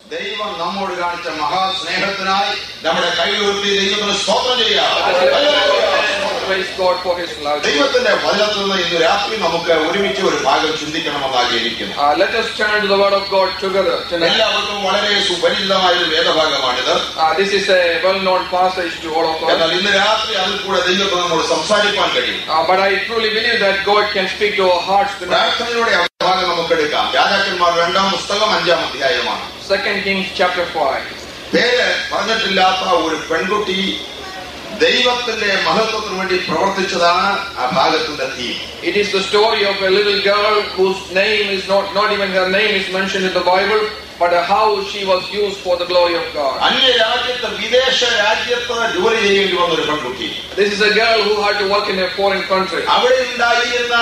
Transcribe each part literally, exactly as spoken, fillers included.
ദൈവം നമ്മോട് കാണിച്ച മഹാസ്നേഹത്തിനായി നമ്മുടെ കൈ ഉയർത്തി ദൈവത്തിന് സ്തോത്രം ചെയ്യാം. ദൈവത്തിന്റെ വചനത്തിൽ നിന്ന് ഇന്ന് രാത്രി നമുക്ക് ഒരുമിച്ച് ഒരു ഭാഗം ചിന്തിക്കണമെന്ന് ആഗ്രഹിക്കുന്നു. Let us turn to the word of God together tonight. എല്ലാവർക്കും വളരെ സുപരിചിതമായ ഒരു വേദഭാഗമാണിത്. This is a well-known passage to all of us. എന്നാൽ ഇന്ന് രാത്രി അതിൽ കൂടെ ദൈവത്തിന് നമ്മോട് സംസാരിക്കാൻ കഴിയും. But I truly believe that God can speak to our hearts tonight. പ്രാർത്ഥനയിലൂടെ ആ ഭാഗം നമുക്ക് എടുക്കാം. രാജാക്കന്മാർ രണ്ടാം പുസ്തകം അഞ്ചാം അധ്യായമാണ്. Second Kings chapter five. പേര് പറഞ്ഞിട്ടില്ലാത്ത ഒരു പെൺകുട്ടി ദൈവത്തിന്റെ മഹത്വത്തിന് വേണ്ടി പ്രവർത്തിച്ചതാണ് ആ ഭാഗത്തിന്റെ theme. It is the story of a little girl whose name is not not even her name is mentioned in the Bible, but how she was used for the glory of God. അന്യ രാജ്യത്ത് വിദേശ രാജ്യത്ത് ജോലി ചെയ്യേണ്ടി വന്ന ഒരു പെൺകുട്ടി. This is a girl who had to work in a foreign country. അവിടെ ഉണ്ടായിരുന്ന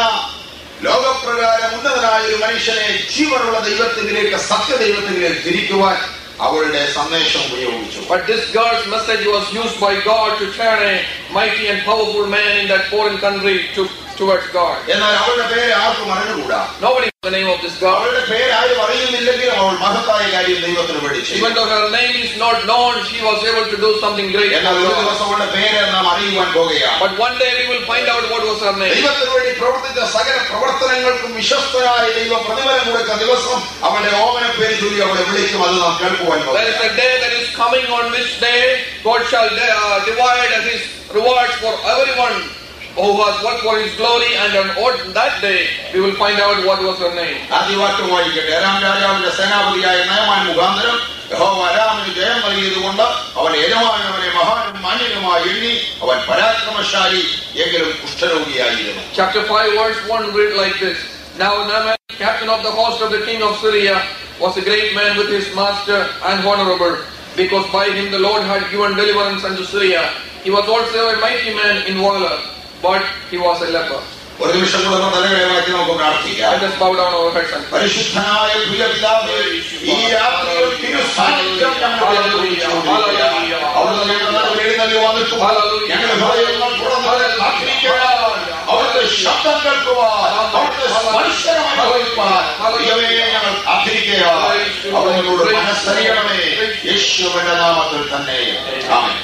ലോകപ്രകാരം ഉന്നതനായ ഒരു മനുഷ്യനെ ജീവനുള്ള ദൈവത്തിലേക്ക് സത്യദൈവത്തിലേക്ക് തിരിക്കുവാൻ അവളുടെ സന്ദേശം ഉപയോഗിച്ചു. But this girl's message was used by God to turn a mighty and powerful man in that foreign country to towards God. എന്നാൽ അവളുടെ പേര് ആർക്കും അറിഞ്ഞുകൂടാ. Nobody knows the name of this girl. അവളുടെ പേര് ആരും അറിയുന്നില്ലെങ്കിൽ അവൾ മഹത്തായ കാര്യം ദൈവത്തിന് വേണ്ടി ചെയ്തു. Even though her name is not known, she was able to do something great. എന്നാൽ ഒരു ദിവസം അവളുടെ പേര് നാം അറിയുവാൻ പോകുകയാണ്. But one day we will find out what was her name. ദൈവത്തിന് വേണ്ടി പ്രവർത്തിച്ച സകല പ്രവർത്തനങ്ങൾക്കും വിശ്വസ്തനായ ദൈവം പ്രതിഫലം കൊടുക്കുന്ന ദിവസം അവളുടെ ഓമന പേര് ചൊല്ലി അവളെ വിളിക്കും. അത് നാം കേൾക്കുവാൻ പോകുന്നു. There is a day that is coming on which day God shall uh, divide his rewards for everyone who has worked for his glory, and on that day we will find out what was her name. ആദ്യവാക്യം വായിക്കട്ടെ. അരാം രാജാവിന്റെ സേനാപതിയായ നയമാൻ മുഖാന്തരം യഹോവ അരാമിന് ജയം നൽകിയതുകൊണ്ട് അവൻ യജമാനവനെ മഹാനും മാന്യനുമായി എണ്ണി. അവൻ പരാക്രമശാലി എങ്കിലും കുഷ്ഠരോഗിയായിരുന്നു. Chapter five verse one read like this. Now Naaman, captain of the host of the king of Syria, was a great man with his master and honorable, because by him the Lord had given deliverance unto Syria. He was also a mighty man in valor, but he was a leper. ഒരു നിമിഷം കൂടെ തലകളെ മാറ്റി നമുക്ക് പ്രാർത്ഥിക്കാം. Let us bow down our heads and pray. പരിശുദ്ധനായ പ്രിയ പിതാവേ, ഈ രാത്രിയിൽ തിരുസാന്നിധ്യം ഞങ്ങളുടെ ഹല്ലേലൂയ. അവിടുന്ന് ഞങ്ങളുടെ എഴുന്നള്ളി വന്നിട്ടു ഞങ്ങളുടെ ഹൃദയങ്ങൾ തുറന്ന് കാത്തിരിക്കുവാൻ, അവിടുത്തെ ശബ്ദം കേൾക്കുവാൻ, അവിടുത്തെ സ്പർശനം അനുഭവിക്കുവാൻ ദൈവമേ ഞങ്ങൾ കാത്തിരിക്കുകയാണ്. അവിടുന്നോട് മനസ്സറിയണമേ, യേശുവിന്റെ നാമത്തിൽ തന്നെ ആമേൻ.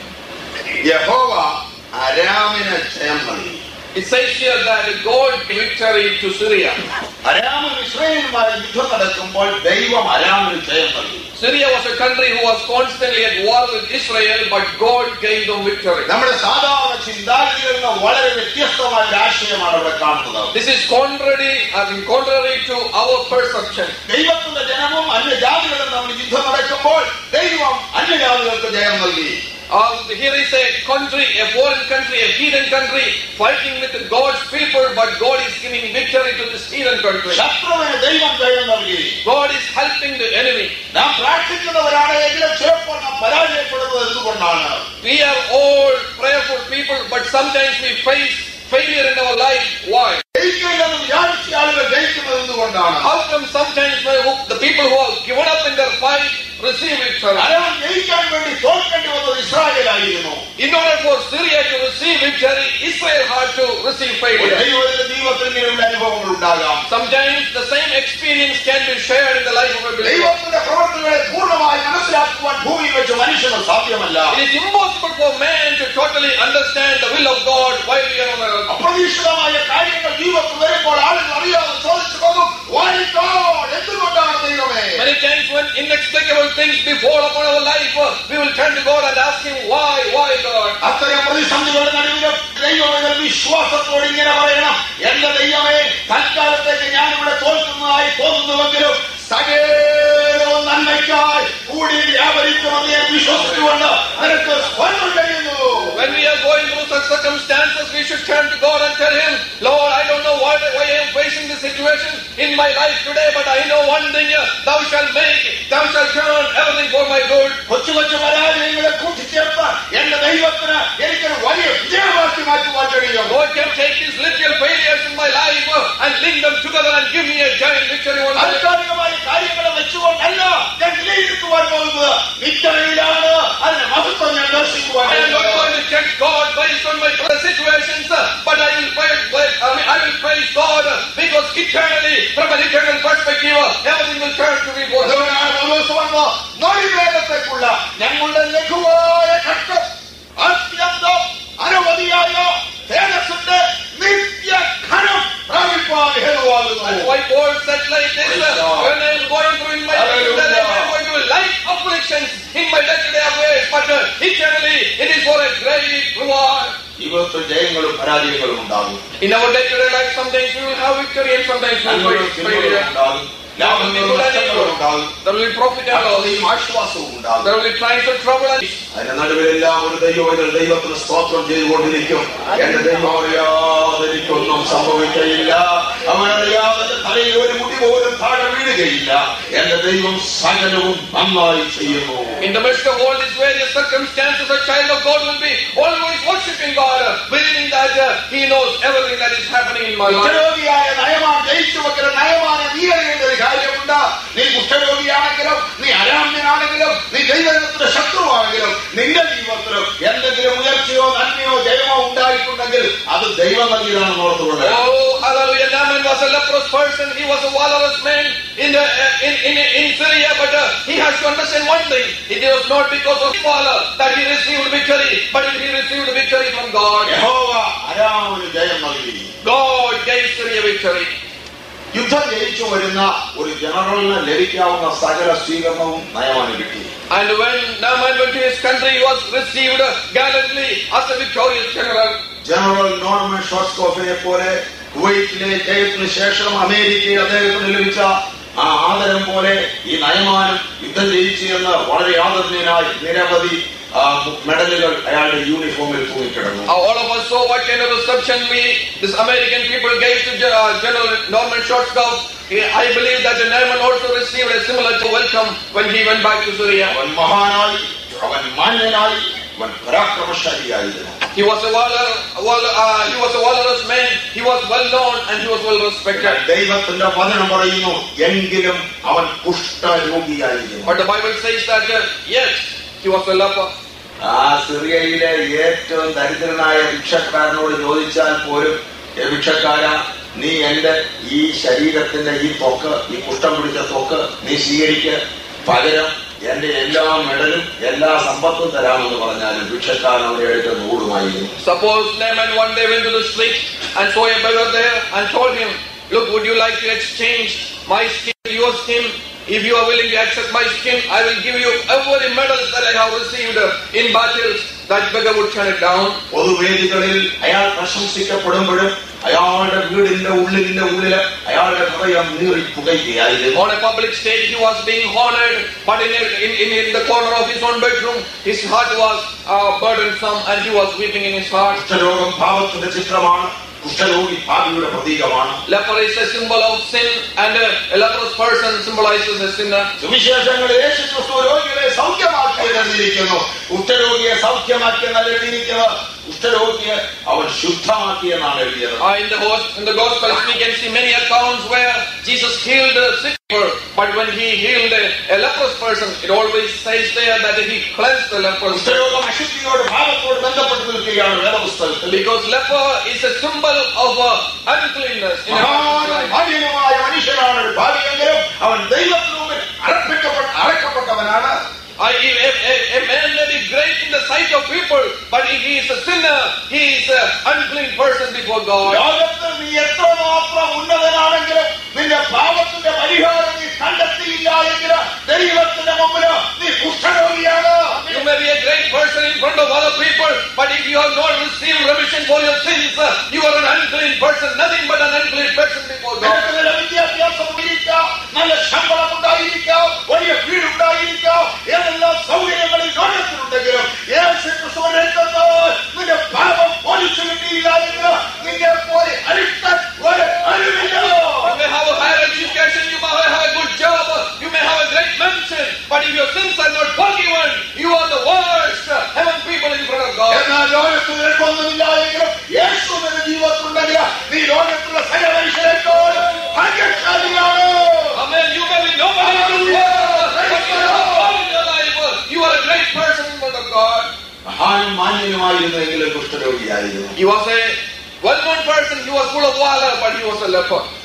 യഹോവ അരാമിന് ജയം നൽകി. It says here that God gave victory to Syria. അരാമിന് ഇസ്രായേലുമായി യുദ്ധം നടക്കുമ്പോൾ ദൈവം അരാമിന് ജയം നൽകി. Syria was a country who was constantly at war with Israel, but God gave them victory. നമ്മുടെ സാധാരണ ചിന്താഗതികളിൽ നിന്ന് വളരെ വ്യത്യസ്തമായ ഒരു ആശയമാണ് ഇവിടെ കാണുന്നത്. This is contrary, I mean, contrary to our perception. ദൈവത്തിന്റെ ജനവും അന്യജാതികളും തമ്മിൽ യുദ്ധം നടക്കുമ്പോൾ ദൈവം അന്യജാതികൾക്ക് ജയം നൽകി. Um, here is a country, a foreign country, a heathen country fighting with God's people, but God is giving victory to this heathen country. ശത്രുവിന് ദൈവം ജയം നൽകി. God is helping the enemy. നാം പ്രാർത്ഥിക്കുന്നവരാണ്, എങ്കിലും ചിലപ്പോൾ നാം പരാജയപ്പെടുന്നത് എന്തുകൊണ്ടാണ്? We are all prayerful people, but sometimes we face failure in our life. Why? ജയിക്കില്ലെന്ന് വിചാരിച്ച ആളുകൾ ജയിക്കുന്നത് എന്തുകൊണ്ടാണ്? How come sometimes the people who have given up in their fight receive victory? Aram ജയിക്കാൻ വേണ്ടി തോൽക്കേണ്ടി വന്നത് ഇസ്രായേലായിരുന്നു. In order for Syria to receive victory, Israel had to receive failure. ദൈവത്തിന്റെ ജീവിതത്തിൽ ഇങ്ങനെയുള്ള അനുഭവങ്ങൾ ഉണ്ടാകാം. Sometimes the same experience can be shared in the life of a believer. ദൈവത്തിന്റെ പ്രവൃത്തികളെ പൂർണ്ണമായി മനസ്സിലാക്കുവാൻ ഭൂമിയിൽ വെച്ച് മനുഷ്യന് സാധ്യമല്ല. It is impossible for man to totally understand the will of God while we are on earth. അപ്രതീക്ഷിതമായ കാര്യങ്ങൾ ജീവിതത്തിൽ വരുമ്പോൾ ആളുകൾ അറിയാതെ ചോദിച്ചു പോകും, why God? എന്തുകൊണ്ടാണ് ദൈവമേ? Many times when inexplicable things befall upon our life, we will turn to God and ask him, why, why God? അത്തരം പ്രതിസന്ധികളുടെ നടുവിലും ദൈവമേ വിശ്വാസത്തോടെ ഇങ്ങനെ പറയണം, എന്റെ ദൈവമേ, തൽക്കാലത്തേക്ക് ഞാനിവിടെ തോൽക്കുന്നതായി തോന്നുന്നുവെങ്കിലും സകലവും നന്മയ്ക്കായി കൂടി വ്യാപരിക്കുമെന്ന് ഞാൻ വിശ്വസിച്ചുകൊണ്ട് നിനക്ക് സ്വർണ്ണം കഴിയുന്നു. When we are going through such circumstances, we should turn to God and tell him, Lord, I don't know why, why I am facing this situation in my life today, but I know one thing, thou shalt make it, thou shalt turn everything for my good. കൊച്ചു കൊച്ചു പരാജയങ്ങളെ കൂട്ടിച്ചേർത്ത് എന്റെ ദൈവത്തിന് എനിക്കൊരു വലിയ വിജയമാക്കി മാറ്റുവാൻ കഴിയും. God can take these little failures in my life and link them together and give me a giant victory one day. താൽക്കാലികമായ കാര്യങ്ങളെ വെച്ചുകൊണ്ടല്ല ഞാൻ വിലയിരുത്തുവാൻ പോകുന്നത്, നിത്യതയിലാണ് അതിന്റെ മഹത്വം ഞാൻ ദർശിക്കുവാൻ. I am not going to judge God based on my situations, but I will praise, I mean, I will praise God because eternally, from an eternal perspective, everything will turn to be for good. കാലത്തേക്കുള്ള ഞങ്ങളുടെ ലഘുവായ ഘട്ടം അത്യന്തം അനവധിയായ തേജസ്സിന്റെ നിത്യ ഘനം പ്രാപിപ്പാൻ ഹേതുവാകുന്നു. Why Paul said like this, when I am going through in my life, I am going through light afflictions in my day-to-day affairs, but uh, eternally it is for a great reward. ജീവിതത്തിൽ ജയങ്ങളും പരാജയങ്ങളും ഉണ്ടാകും. In our day-to-day life, sometimes we will have victory and sometimes we will face failure. There will be profit and loss. ആശ്വാസവും ഉണ്ടാകും. There will be trials and trouble. അതിന്റെ നടുവിലെല്ലാം ഒരു ദൈവം ദൈവത്തിന് സ്തോത്രം ചെയ്തുകൊണ്ടിരിക്കും. എന്റെ ദൈവം അറിയാതെ എനിക്കൊന്നും സംഭവിക്കയില്ല, അവനറിയാതെ തലയിൽ ഒരു മുടി പോലും താഴെ വീഴുകയില്ല. എന്റെ ദൈവം സകലവും നന്നായി ചെയ്യുന്നു. In the midst of all these various circumstances, a child of God will be always worshiping God, believing that uh, He knows everything that is happening in my life. കുഷ്ഠരോഗിയായ Naaman ജയിച്ചു വെക്കുന്ന നയമാന നീ അറിയേണ്ട ഒരു കാര്യമുണ്ട്. നീ കുഷ്ഠരോഗിയാണെങ്കിലും, നീ അരാമ്യനാണെങ്കിലും, നീ ദൈവത്തിന്റെ ശത്രുവാണെങ്കിലും, നിന്റെ ജീവിതത്തിലും എന്തെങ്കിലും ഉയർച്ചയോ നന്മയോ ജയമോ ഉണ്ടായിട്ടുണ്ടെങ്കിൽ അത് ദൈവം നൽകിയതാണെന്ന് ഓർത്തുകൊണ്ട്. Oh, hallelujah! Naaman was a leprous person. He was a valorous man in the uh, in, in in Syria, but uh, he has to understand one thing: it was not because of valor that he received victory, but he received victory from God. യഹോവ അരാമിന് ജയം നൽകി. God gave Syria victory. യുദ്ധം ജയിച്ചു വരുന്ന ഒരു ജനറലിന് ലഭിക്കാവുന്ന സകല സ്വീകരണവും നയമാന് കിട്ടി. And when Naaman went to his country, he was received gallantly as a victorious general. General Norman ഷോർട്ട്സ്കോഫിനെ പോലെ കുവൈറ്റിലെ ജയത്തിന് ശേഷം അമേരിക്കയിൽ അദ്ദേഹത്തിന് ലഭിച്ച ആ ആദരം പോലെ ഈ നയമാനും യുദ്ധം ജയിച്ചു എന്ന് വളരെ ആദരണീയനായി നിരവധി മെഡലുകൾ അയാളുടെ യൂണിഫോമിൽ തൂങ്ങിക്കിടന്നു. All of us saw what kind of reception we, this American people, gave to uh, General Norman Schwarzkopf. I believe that Naaman also received a similar welcome when he went back to Syria. അവൻ മഹാനായി, അവൻ മാന്യനായി, അവൻ പരാക്രമശാലിയായിരുന്നു. He was a valor, uh, he was a valorous man. He was well known and he was well respected. ദൈവത്തിന്റെ വചനം പറയുന്നു, എങ്കിലും അവൻ കുഷ്ഠരോഗിയായിരുന്നു. But the Bible says that uh, yes, he was a leper. ആ സിറിയയിലെ ഏറ്റവും ദരിദ്രനായ ഭിക്ഷക്കാരനോട് ചോദിച്ചാൽ പോലും, ഭിക്ഷക്കാരാ, നീ എന്റെ ഈ ശരീരത്തിന്റെ ഈ ത്വക്ക്, ഈ കുഷ്ഠം പിടിച്ച ത്വക്ക് നീ സ്വീകരിക്ക്, പകരം എന്റെ എല്ലാ മെഡലും എല്ലാ സമ്പത്തും തരാമെന്ന് പറഞ്ഞാലും ഭിക്ഷക്കാരൻ അവരെ എടുത്ത് ഓടുമായിരുന്നു. Suppose Naaman one day went to the street and saw a beggar there and told him, look, would you like to exchange my skin for your skin? If you are willing to accept my skin, I will give you every medal that I have received in battles. That beggar would turn it down. പൊതുവേദികളിൽ അയാൾ പ്രശംസിക്കപ്പെടുമ്പോഴും അയാളുടെ വീടിന്റെ ഉള്ളിന്റെ ഉള്ളില് അയാളുടെ ഹൃദയം നീറി പുകയുകയായിരുന്നു. On a public stage he was being honored, but in, in, in, in the corner of his own bedroom his heart was uh, burdensome and he was weeping in his heart. കുഷ്ഠരോഗം പാപത്തിന്റെ ചിത്രമാണ്. കുഷ്ഠരോഗി പാപിയുടെ പ്രതീകമാണ്. Leper is a symbol of sin and a leprous person symbolizes a sinner. സുവിശേഷങ്ങളിൽ യേശുക്രിസ്തു രോഗികളെ സൗഖ്യമാക്കിയെന്നിരിക്കുന്നു. കുഷ്ഠരോഗിയെ സൗഖ്യമാക്കിയെന്നല്ല എഴുതിയിരിക്കുന്നത്, കുഷ്ഠരോഗിയെ അവൻ ശുദ്ധമാക്കിയെന്നാണ് എഴുതിയത്. In the in the Gospels we can see many accounts where Jesus healed a sick person, but when he healed a, a leprous person, it always says there that he cleansed the leper. കുഷ്ഠരോഗം അശുദ്ധിയോട് ഭാവത്തോട് ബന്ധപ്പെട്ട് നിൽക്കുകയാണ് വേദപുസ്തകത്തിൽ. Because leper is a symbol of uh, uncleanness. മാന്യനുമായ മനുഷ്യനാണ് ഭാവിയെങ്കിലും അവൻ ദൈവത്തിനു മുമ്പിൽ അർപ്പിക്കപ്പെട്ട അറക്കപ്പെട്ടവനാണ്. I, a, a, a man may be great in the sight of people, but if he is a sinner, he is an unclean person before God. ലോകത്തിൽ നീ എത്രമാത്രം ഉന്നതനാണെങ്കിലും നിന്റെ പാപത്തിന്റെ പരിഹാരം നീ കണ്ടെത്തിയില്ല എങ്കിൽ ദൈവത്തിന്റെ മുമ്പിൽ നീ കുഷ്ഠരോഗിയാണ്. You may be a great person in front of other people, but if you have not received remission for your sins, you are an unclean person, nothing but an unclean person before God. നല്ല വിദ്യാഭ്യാസം ഉണ്ടായിരിക്കാം, നല്ല ശമ്പളം ഉണ്ടായിരിക്കാം, വലിയ വീടുണ്ടായിരിക്കാം, എല്ലാ സൗകര്യങ്ങളും ലോകത്തിലുണ്ടെങ്കിലും നിന്റെ പാപം പോലീസ് കിട്ടിയില്ല എങ്കിൽ നിന്നെ പോലെ അരിഷ്ടൻ ഒരു അറിവില്ല. You may have a higher education, you may have a good job, you may have a great mansion, but if your sins are not forgiven, you are the worst among people in front of God. എന്നാൽ ലോകത്തിൽ നിനക്കൊന്നുമില്ല എങ്കിലും യേശുവിന്റെ ജീവിതത്തിലുണ്ടെങ്കിൽ നീ ലോകത്തിലുള്ള സകല മനുഷ്യരെക്കാൾ ഭാഗ്യശാലിയാണ്. Amen. You may be nobody in the world, but you have God in your life. You are a great person in front of God. മഹാനും മാന്യനുമായിരുന്നെങ്കിലും കുഷ്ഠരോഗിയായിരുന്നു. He was a well-known person. He was full of valor, but he was a leper.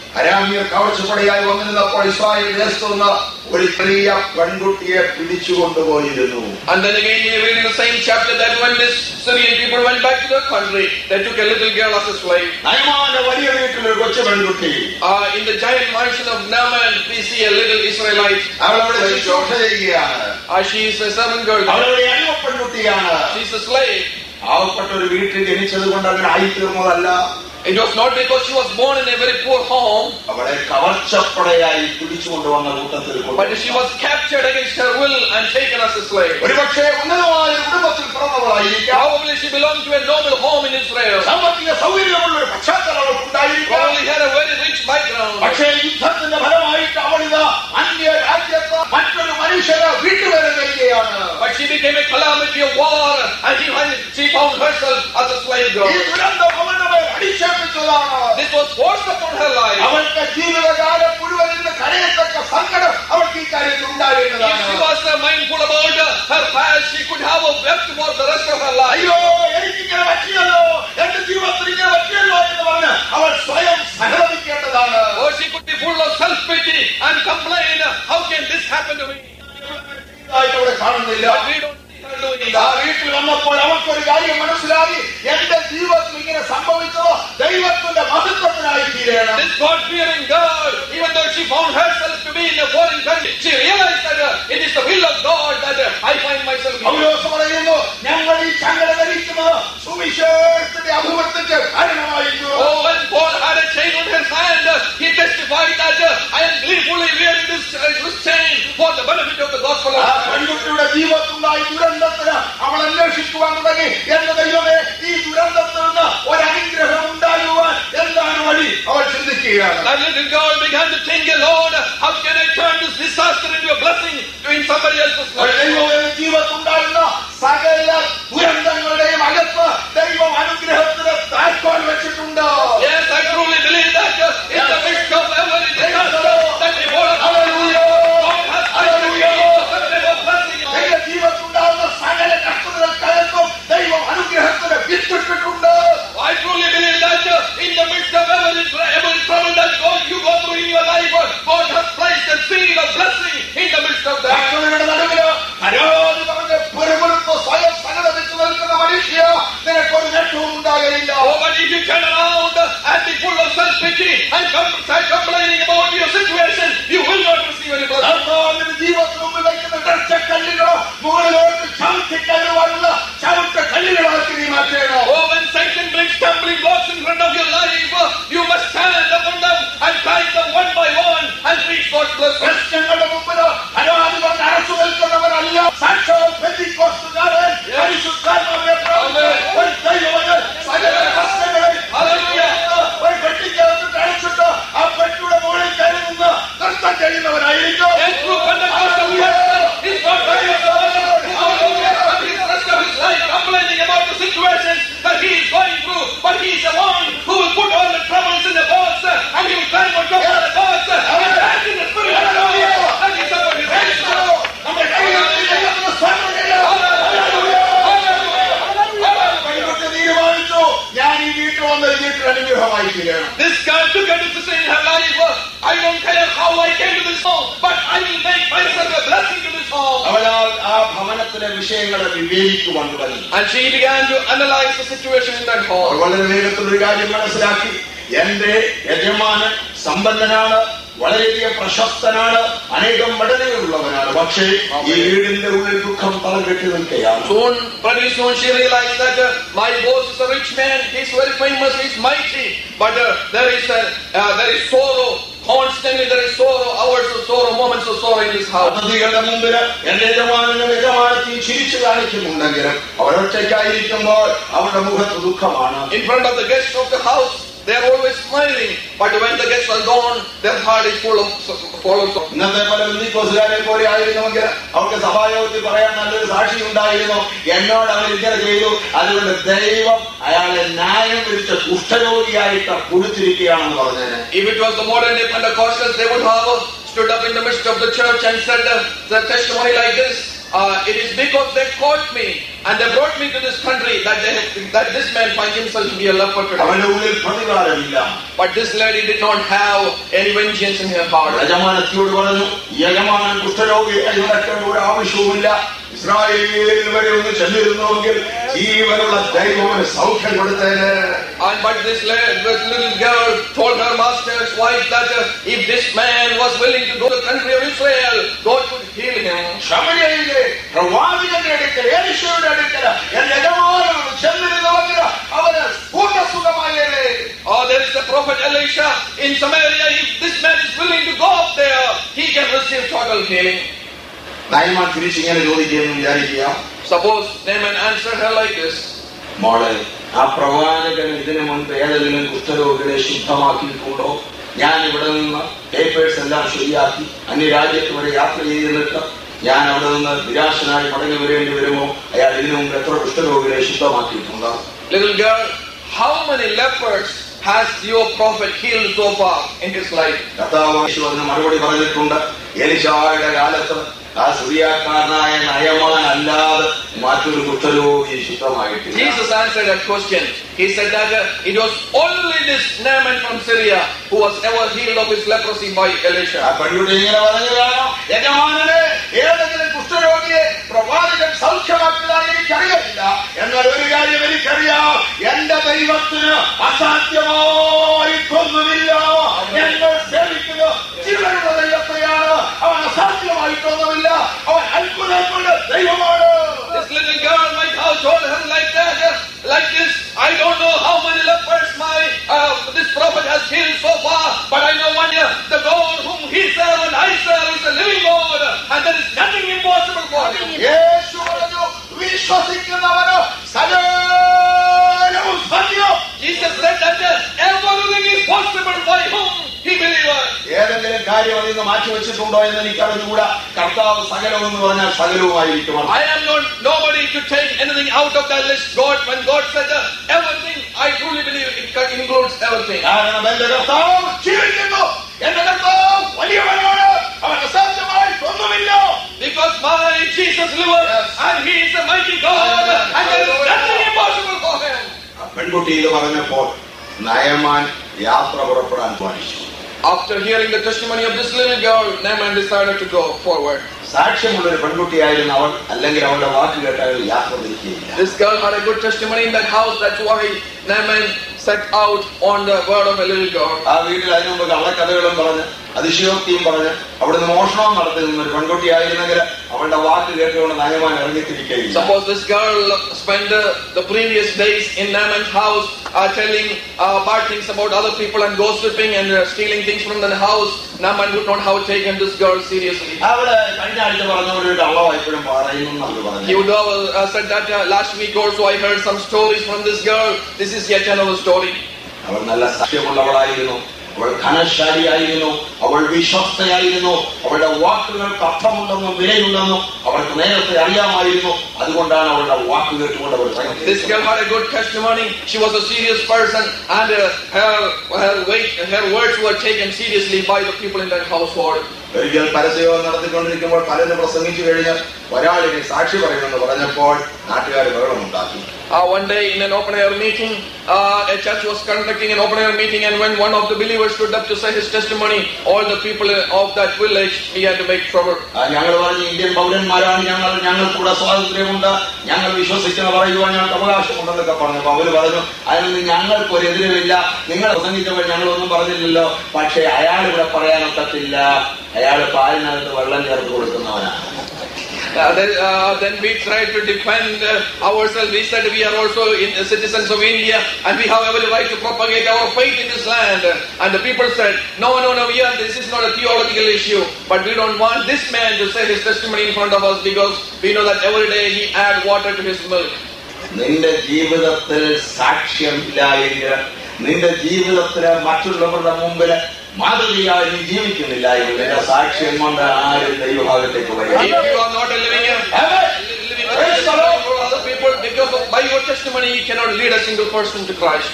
അരാമ്യർ കവർച്ചപ്പടയായി വന്നിരുന്നപ്പോൾ Israel ദേശത്തു നിന്ന് ഒരു ചെറിയ പെൺകുട്ടിയെ പിടിച്ചു കൊണ്ടുപോയിരുന്നു. And then again we read in the same chapter that when this Syrian people went back to their country, they took a little girl as a slave. നയമാന്റെ വലിയ വീട്ടിൽ ഒരു കൊച്ചു പെൺകുട്ടി. Uh, in the giant mansion of Naaman, we see a little Israelite. അവളവിടെ ശുശ്രൂഷ ചെയ്യുകയാണ്. Uh, she is a servant girl. അവളുടെ അടിമ പെൺകുട്ടിയാണ്. She is a slave. പാവപ്പെട്ട ഒരു വീട്ടിൽ ജനിച്ചത് കൊണ്ട് അങ്ങനെ ആയിത്തീർന്നതല്ല. It was not because she was born in a very poor home, അവളെ കവർച്ചപ്പടയായി പിടിച്ചുകൊണ്ടുവന്ന കൂട്ടത്തിൽ. but she was captured against her will and taken as a slave. ഒരുപക്ഷേ ഉന്നതമായ കുടുംബത്തിൽ പിറന്നവളായിരിക്കാം. Probably she belonged to a noble home in Israel. സാമ്പത്തിക സൗകര്യമുള്ള ഒരു പശ്ചാത്തലം അവൾക്കുണ്ടായിരിക്കാം. Probably had a very rich background. പക്ഷേ യുദ്ധത്തിന്റെ ഫലമായിട്ട് അവളിത് അന്യ രാജ്യത്ത് മറ്റൊരു മനുഷ്യരെ വീട്ടുവേല ചെയ്യുകയാണ്. But she became a calamity of war, and she, she found herself as a slave girl. ഈ ദുരന്തം അവളുടെ അടിച്ചേൽപ്പിച്ചതാണ്. This was forced upon her life. അവൾക്ക് ജീവിതകാലം മുഴുവൻ ഇന്ന് കരയത്തക്ക സങ്കടം അവൾക്ക് ഈ കാര്യത്തിൽ If ഉണ്ടായിരുന്നതാണ്. she was uh, mindful about uh, her past, she could have a wept for the rest of her life. അയ്യോ എനിക്കിങ്ങനെ പറ്റിയല്ലോ, എന്റെ ജീവിതത്തിൽ ഇങ്ങനെ പറ്റിയല്ലോ എന്ന് പറഞ്ഞ് അവൾ സ്വയം സഹതപിക്കേണ്ടതാണ്. Or she could be full of self-pity and complain, how can this happen to me? ഇതായിട്ട് അവിടെ കാണുന്നില്ല. But we don't see her doing ആ that. വീട്ടിൽ വന്നപ്പോൾ അവൾക്കൊരു കാര്യം മനസ്സിലായി, എന്റെ ജീവിതത്തിൽ ഇങ്ങനെ സംഭവിച്ചതോ ദൈവത്തിന്റെ മഹത്വത്തിനായി തീരണം. This God-fearing girl, even though she found herself to be in a foreign country, she realized that uh, it is the will of God that uh, I find myself here. പൗലോസ് പറയുന്നു, ഞങ്ങൾ ഈ ചങ്ങല ധരിക്കുന്നത് സുവിശേഷത്തിന്റെ അഭിവൃദ്ധിക്ക് കാരണമായിരുന്നു. Oh, when Paul had a chain on his hand, uh, he testified that uh, I am gleefully wearing this, uh, this chain for the benefit of the gospel of ആ God. പെൺകുട്ടിയുടെ ജീവിതത്തിലുണ്ടായി ദുരന്തത്തിന് അവൾ അന്വേഷിക്കുവാൻ തുടങ്ങി. എന്റെ ദൈവമേ, ഈ ദുരന്തത്തിൽ നിന്ന് ഒരനുഗ്രഹം ഉണ്ടാകുവാൻ എന്താണ് വഴി അവൾ ചിന്തിക്കുകയാണ്. That little girl began to think, Lord, how can I turn this disaster into a blessing in somebody else's life? ദൈവത്തിന്റെ ജീവിതത്തിലുണ്ടായിരുന്ന സകല ദുരന്തങ്ങളുടെയും അകത്ത് ദൈവം അനുഗ്രഹത്തിന് താക്കോൽ വെച്ചിട്ടുണ്ട്. Yes, I truly believe that uh, in the midst of every disaster that we hold up, Hallelujah. God has placed a blessing. എന്റെ ജീവിതത്തിലുണ്ടാകുന്ന സകല കഷ്ടതകൾക്കകത്തും ദൈവം അനുഗ്രഹത്തിന് വിത്തിട്ടിട്ടുണ്ട്. I truly believe that uh, in the midst of every, every trouble that God you go through in your life, uh, God has placed a seed of blessing in the midst of that. കഷ്ടതയുടെ നടുവില് പരാതി പറഞ്ഞ് പെരുമെടുത്ത് സ്വയം സന്നദ്ധ നിൽക്കുന്ന മനുഷ്യ നിനക്കൊരു നേട്ടവും ഉണ്ടാകയില്ല. Oh, but if you turn around and be full of self-pity and come, start complaining about your situation, you will not receive any blessing. കർത്താവിന്റെ ജീവിതത്തിൽ മുമ്പിൽ വയ്ക്കുന്ന ഇടർച്ചക്കല്ലുകളോ മുകളിലോട്ട് ചവിട്ടിക്കല്ലുവാനുള്ള ചവിട്ട കല്ലുകളാക്കി നീ മാറ്റണം. Oh, when Satan brings stumbling blocks in front of your life, uh, you must stand upon them and climb them one by one and reach God's blessing. പ്രശ്നങ്ങളുടെ മുമ്പിലോ പരാതി പറഞ്ഞ് അറച്ചു നിൽക്കുന്നവരല്ല സാക്ഷാൽ പെന്തിക്കോസ്തുകാരൻ പരിശുദ്ധാത്മാവിനെ പ്രാപിച്ച് ഒരു ദൈവമകൻ സകല പ്രശ്നങ്ങളെ ഒരു പെട്ടിക്കകത്ത് അടച്ചിട്ട് ആ പെട്ടിയുടെ മുകളിൽ കയറി നിന്ന് നൃത്തം ചെയ്യുന്നവരായിരിക്കും. And through Pentecostal worship, he's not ready to worship. Hallelujah. And he's the rest of his life complaining about the situations that he is going through. But he is the one who will put all the troubles in the box uh, and he will climb on top of the box uh, and dance in the spirit. Hallelujah. And he's up on his head. നമ്മുടെ കൈകളിൽ ദൈവത്തിന് സ്വാതന്ത്ര്യമില്ല. പെൺകുട്ടി തീരുമാനിച്ചു, ഞാൻ ഈ വീട്ടിൽ വന്ന് ഈ വീട്ടിൽ അനുഗ്രഹമായി തീരണം. This girl took a decision in her life. I don't care how I came to this home, but I will make myself a blessing to this home. അവളാൽ ആ ഭവനത്തിലെ വിഷയങ്ങളെ വിവേചിക്കുവാൻ തുടങ്ങി. And she began to analyze the situation in that അവൾ home. വളരെ വേഗത്തിൽ ഒരു കാര്യം മനസ്സിലാക്കി, എന്റെ യജമാനൻ സമ്പന്നനാണ്, വളരെയധികം പ്രശസ്തനാണ്, അനേകം മടലുകളുള്ളവനാണ്, പക്ഷേ ഈ വീടിന്റെ ഉള്ളിൽ ദുഃഖം തലകെട്ടി നിൽക്കുകയാണ്. Soon, pretty soon she realized that uh, my boss is a rich man, he's very famous, he's mighty, but uh, there is a, uh, there is sorrow. Constantly there is sorrow, hours of sorrow, moments of sorrow in this house. അതിഥികളുടെ മുമ്പിൽ എന്റെ യജമാനനും യജമാനത്തെയും ചിരിച്ചു കാണിക്കുന്നുണ്ടെങ്കിലും അവരൊറ്റയ്ക്കായിരിക്കുമ്പോൾ അവരുടെ മുഖത്ത് ദുഃഖമാണ്. In front of the guests of the house, they are always smiling, but when the guests are gone, their heart is full of full of sorrow. ഇന്നത്തെ പല ബന്ധുക്കോസുകാരെ പോലെ ആയിരുന്നുവെങ്കിൽ അവർക്ക് സഭായോഗത്തിൽ പറയാൻ നല്ലൊരു സാക്ഷി ഉണ്ടായിരുന്നു, എന്നോട് അവർ ഇങ്ങനെ ചെയ്തു, അതുകൊണ്ട് ദൈവം അയാളെ ന്യായം വിരിച്ച കുഷ്ഠരോഗിയായിട്ട് കൊടുത്തിരിക്കുകയാണെന്ന് പറഞ്ഞത്. If it was the modern day Pentecostals, they would have stood up in the midst of the church and said uh, the testimony like this. uh, it is because they caught me and they brought me to this country that they that this man finds himself to be a leper today. അവന്റെ ഉള്ളിൽ പ്രതികാരമില്ല. But this lady did not have any vengeance in her heart. യജമാനത്തിയോട് പറഞ്ഞു, യജമാനൻ കുഷ്ഠരോഗിയായി നടക്കേണ്ട ഒരു ആവശ്യവുമില്ല. ഇസ്രായേലിൽ വരെ ഒന്ന് ചെന്നിരുന്നുവെങ്കിൽ ജീവനുള്ള ദൈവത്തിന് സൗഖ്യം കൊടുത്തേന്. And but this, this little girl told her master's wife that uh, if this man was willing to go to the country of Israel, God would heal him. ശമര്യയിലെ പ്രവാചകന്റെ അടുക്കൽ, എലീശയുടെ അടുക്കൽ എന്റെ യജമാനൻ ചെന്നിരുന്നുവെങ്കിൽ അവന് പൂർണ്ണസുഖമായേനെ. Oh, there is the prophet Elisha in Samaria. If this man is willing to go up there, he can receive total healing. Naaman തിരിച്ചിങ്ങനെ ചോദിക്കുകയെന്ന് വിചാരിക്കുക. Suppose Naaman answered her like this. മോളെ, ആ പ്രവാചകൻ ഇതിനു മുൻപ് ഏതെങ്കിലും കുഷ്ഠരോഗികളെ ശുദ്ധമാക്കിയിട്ടുണ്ടോ? ഞാൻ ഇവിടെ നിന്ന് പേപ്പേഴ്സ് എല്ലാം ശരിയാക്കി അന്യരാജ്യത്ത് വരെ യാത്ര ചെയ്തിട്ട് ഞാൻ അവിടെ നിന്ന് നിരാശനായി മടങ്ങി വരേണ്ടി വരുമോ? അയാൾ ഇതിനു മുമ്പ് എത്ര കുഷ്ഠരോഗികളെ ശുദ്ധമാക്കിയിട്ടുണ്ടോ? Little girl, how many lepers has your prophet healed so far in his life? കർത്താവ് അതിന് മറുപടി പറഞ്ഞിട്ടുണ്ട്. എലീശായുടെ കാലത്ത് ആ സിറിയക്കാരനായ നയമാൻ അല്ലാതെ മറ്റൊരു കുഷ്ഠരോഗി ശുദ്ധമായിട്ടില്ല. Jesus answered that question. He said that uh, it was only this Naaman from Syria who was ever healed of his leprosy by Elisha. ആ പെൺകുട്ടി ഇങ്ങനെ പറഞ്ഞു കാണാം, യജമാനനെ ഏതെങ്കിലും കുഷ്ഠരോഗിയെ പ്രവാചകൻ സൗഖ്യമാക്കിയതായി എനിക്കറിയില്ല. എന്നാൽ ഒരു കാര്യം എനിക്കറിയാം, എന്റെ ദൈവത്തിന് അസാധ്യമായിട്ടൊന്നുമില്ല. ഞങ്ങൾ സേവിക്കുന്ന ജീവനുള്ള ദൈവത്തെയാണ്. അവൻ അസാധ്യമായിട്ടൊന്നുമില്ല. അവൻ അത്ഭുതങ്ങളുടെ ദൈവമാണ്. This little girl might have told her like that, uh, like this. I don't know how many lepers my uh, this prophet has healed so far, but I know one, uh, the God whom he serves and I serve is a living God, and there is nothing impossible for him. യേശു പറഞ്ഞു, വിശ്വസിക്കുന്നവനോ സകലവും സാധ്യം. Jesus said that uh, everything is possible by whom he believeth. ഏതെങ്കിലും കാര്യം അതിൽ നിന്ന് മാറ്റിവെച്ചിട്ടുണ്ടോ എന്ന് എനിക്കറിഞ്ഞുകൂടാ. കർത്താവ് സകലം എന്ന് പറഞ്ഞാൽ സകലവുമായിരിക്കും. I am not nobody to take anything out of that list. God, when God said uh, everything, I truly believe it includes everything. കാരണം എന്റെ കർത്താവ് ജീവിക്കുന്നു. എന്റെ കർത്താവ് വലിയവനാണ്. അവൻ അസാധ്യമായിട്ടൊന്നുമില്ല. Because my Jesus lives, Yes. and he is a mighty God, and there is nothing impossible for him. പെൺകുട്ടി ഇത് പറഞ്ഞപ്പോൾ നയമാൻ യാത്ര പുറപ്പെടാൻ പാടിച്ചു. After hearing the testimony of this little girl, Naaman decided to go forward. സാക്ഷ്യമുള്ള ഒരു പെൺകുട്ടിയായിരുന്നു അവൾ. അല്ലെങ്കിൽ അവളുടെ വാക്ക് കേട്ടാൽ യാത്ര തിരിക്കുകയില്ല. This girl had a good testimony in that house. That's why Naaman set out on the word of a little girl. ആ വീട്ടിൽ അതിനു മുമ്പ് കള്ളക്കഥകളും പറഞ്ഞ് അതിശയോക്തിയും പറഞ്ഞ് അവിടുന്ന് മോഷണവും നടത്തി നിന്ന ഒരു പെൺകുട്ടിയായിരുന്നെങ്കിൽ അവളുടെ വാക്ക് കേട്ടുകൊണ്ട് Naaman ഇറങ്ങിത്തിരിക്കുകയില്ല. Suppose this girl spent the, the previous days in Naaman's house uh, telling uh, bad things about other people and gossiping and uh, stealing things from the house. Naaman would not have taken this girl seriously. അവള് കഴിഞ്ഞ ആഴ്ച പറഞ്ഞവര് കള്ളവാ ഇപ്പോഴും പറയുന്നു അവര് പറഞ്ഞു. He would have uh, said that uh, last week also I heard some stories from this girl. This is yet another story. അവൾ നല്ല സാക്ഷ്യമുള്ളവളായിരുന്നു. അവൾ ധനശാലിയായിരുന്നു. അവൾ വിശ്വസ്തയായിരുന്നു. അവളുടെ വാക്കുകൾക്ക് അർത്ഥമുണ്ടെന്നും വിലയുണ്ടെന്നും അവൾക്ക് നേരത്തെ അറിയാമായിരുന്നു. അതുകൊണ്ടാണ് അവളുടെ വാക്ക് കേട്ടുകൊണ്ട് അവൾ This girl had a good testimony. She was a serious person, and uh, her her weight, her words were taken seriously by the people in that household. ഒരിക്കൽ പരസ്യയോഗം നടത്തിക്കൊണ്ടിരിക്കുമ്പോൾ പലരും പ്രസംഗിച്ചു കഴിഞ്ഞാൽ ഒരാളിനെ സാക്ഷി പറയുമെന്ന് പറഞ്ഞപ്പോൾ നാട്ടുകാർ ബഹളമുണ്ടാക്കി. Uh, one day in an open air meeting, uh, a church was conducting an open air meeting, and when one of the believers stood up to say his testimony, all the people of that village began to make trouble. ഞങ്ങൾ പറഞ്ഞു, Indian പൗരന്മാരാണ് ഞങ്ങൾ, ഞങ്ങൾക്കൂടെ സ്വാതന്ത്ര്യമുണ്ട്, ഞങ്ങൾ വിശ്വസിക്കുന്ന പറയുവാൻ ഞങ്ങൾക്ക് അവകാശമുണ്ടെന്നൊക്കെ പറഞ്ഞു. അപ്പൊ അവര് പറഞ്ഞു, അതിനൊന്നും ഞങ്ങൾക്ക് ഒരു എതിരുമില്ല, നിങ്ങൾ പ്രസംഗിച്ചപ്പോൾ ഞങ്ങളൊന്നും പറഞ്ഞില്ലല്ലോ, പക്ഷെ അയാൾ ഇവിടെ പറയാനൊക്കത്തില്ല, അയാൾ പാലിനകത്ത് വെള്ളം ചേർത്ത് കൊടുക്കുന്നവനാണ്. Uh, then, uh, then we tried to defend uh, ourselves. We said we are also in, uh, citizens of India, and we have every right to propagate our faith in this land. And the people said, no, no, no, we are, this is not a theological issue, but we don't want this man to say his testimony in front of us, because we know that every day he add water to his milk. നിന്റെ ജീവിതത്തിൽ സാക്ഷ്യമില്ല എങ്കിൽ, നിന്റെ ജീവിതത്തില് മറ്റുള്ളവരുടെ മുമ്പിൽ മാതൃകയായി നീ ജീവിക്കുന്നില്ല എങ്കിൽ, നിന്റെ സാക്ഷ്യം കൊണ്ട് ആരും ദൈവഭാഗത്തേക്ക് വരും. If you are not living a living a testimony for other people, because of, by your testimony you cannot lead a single person to Christ.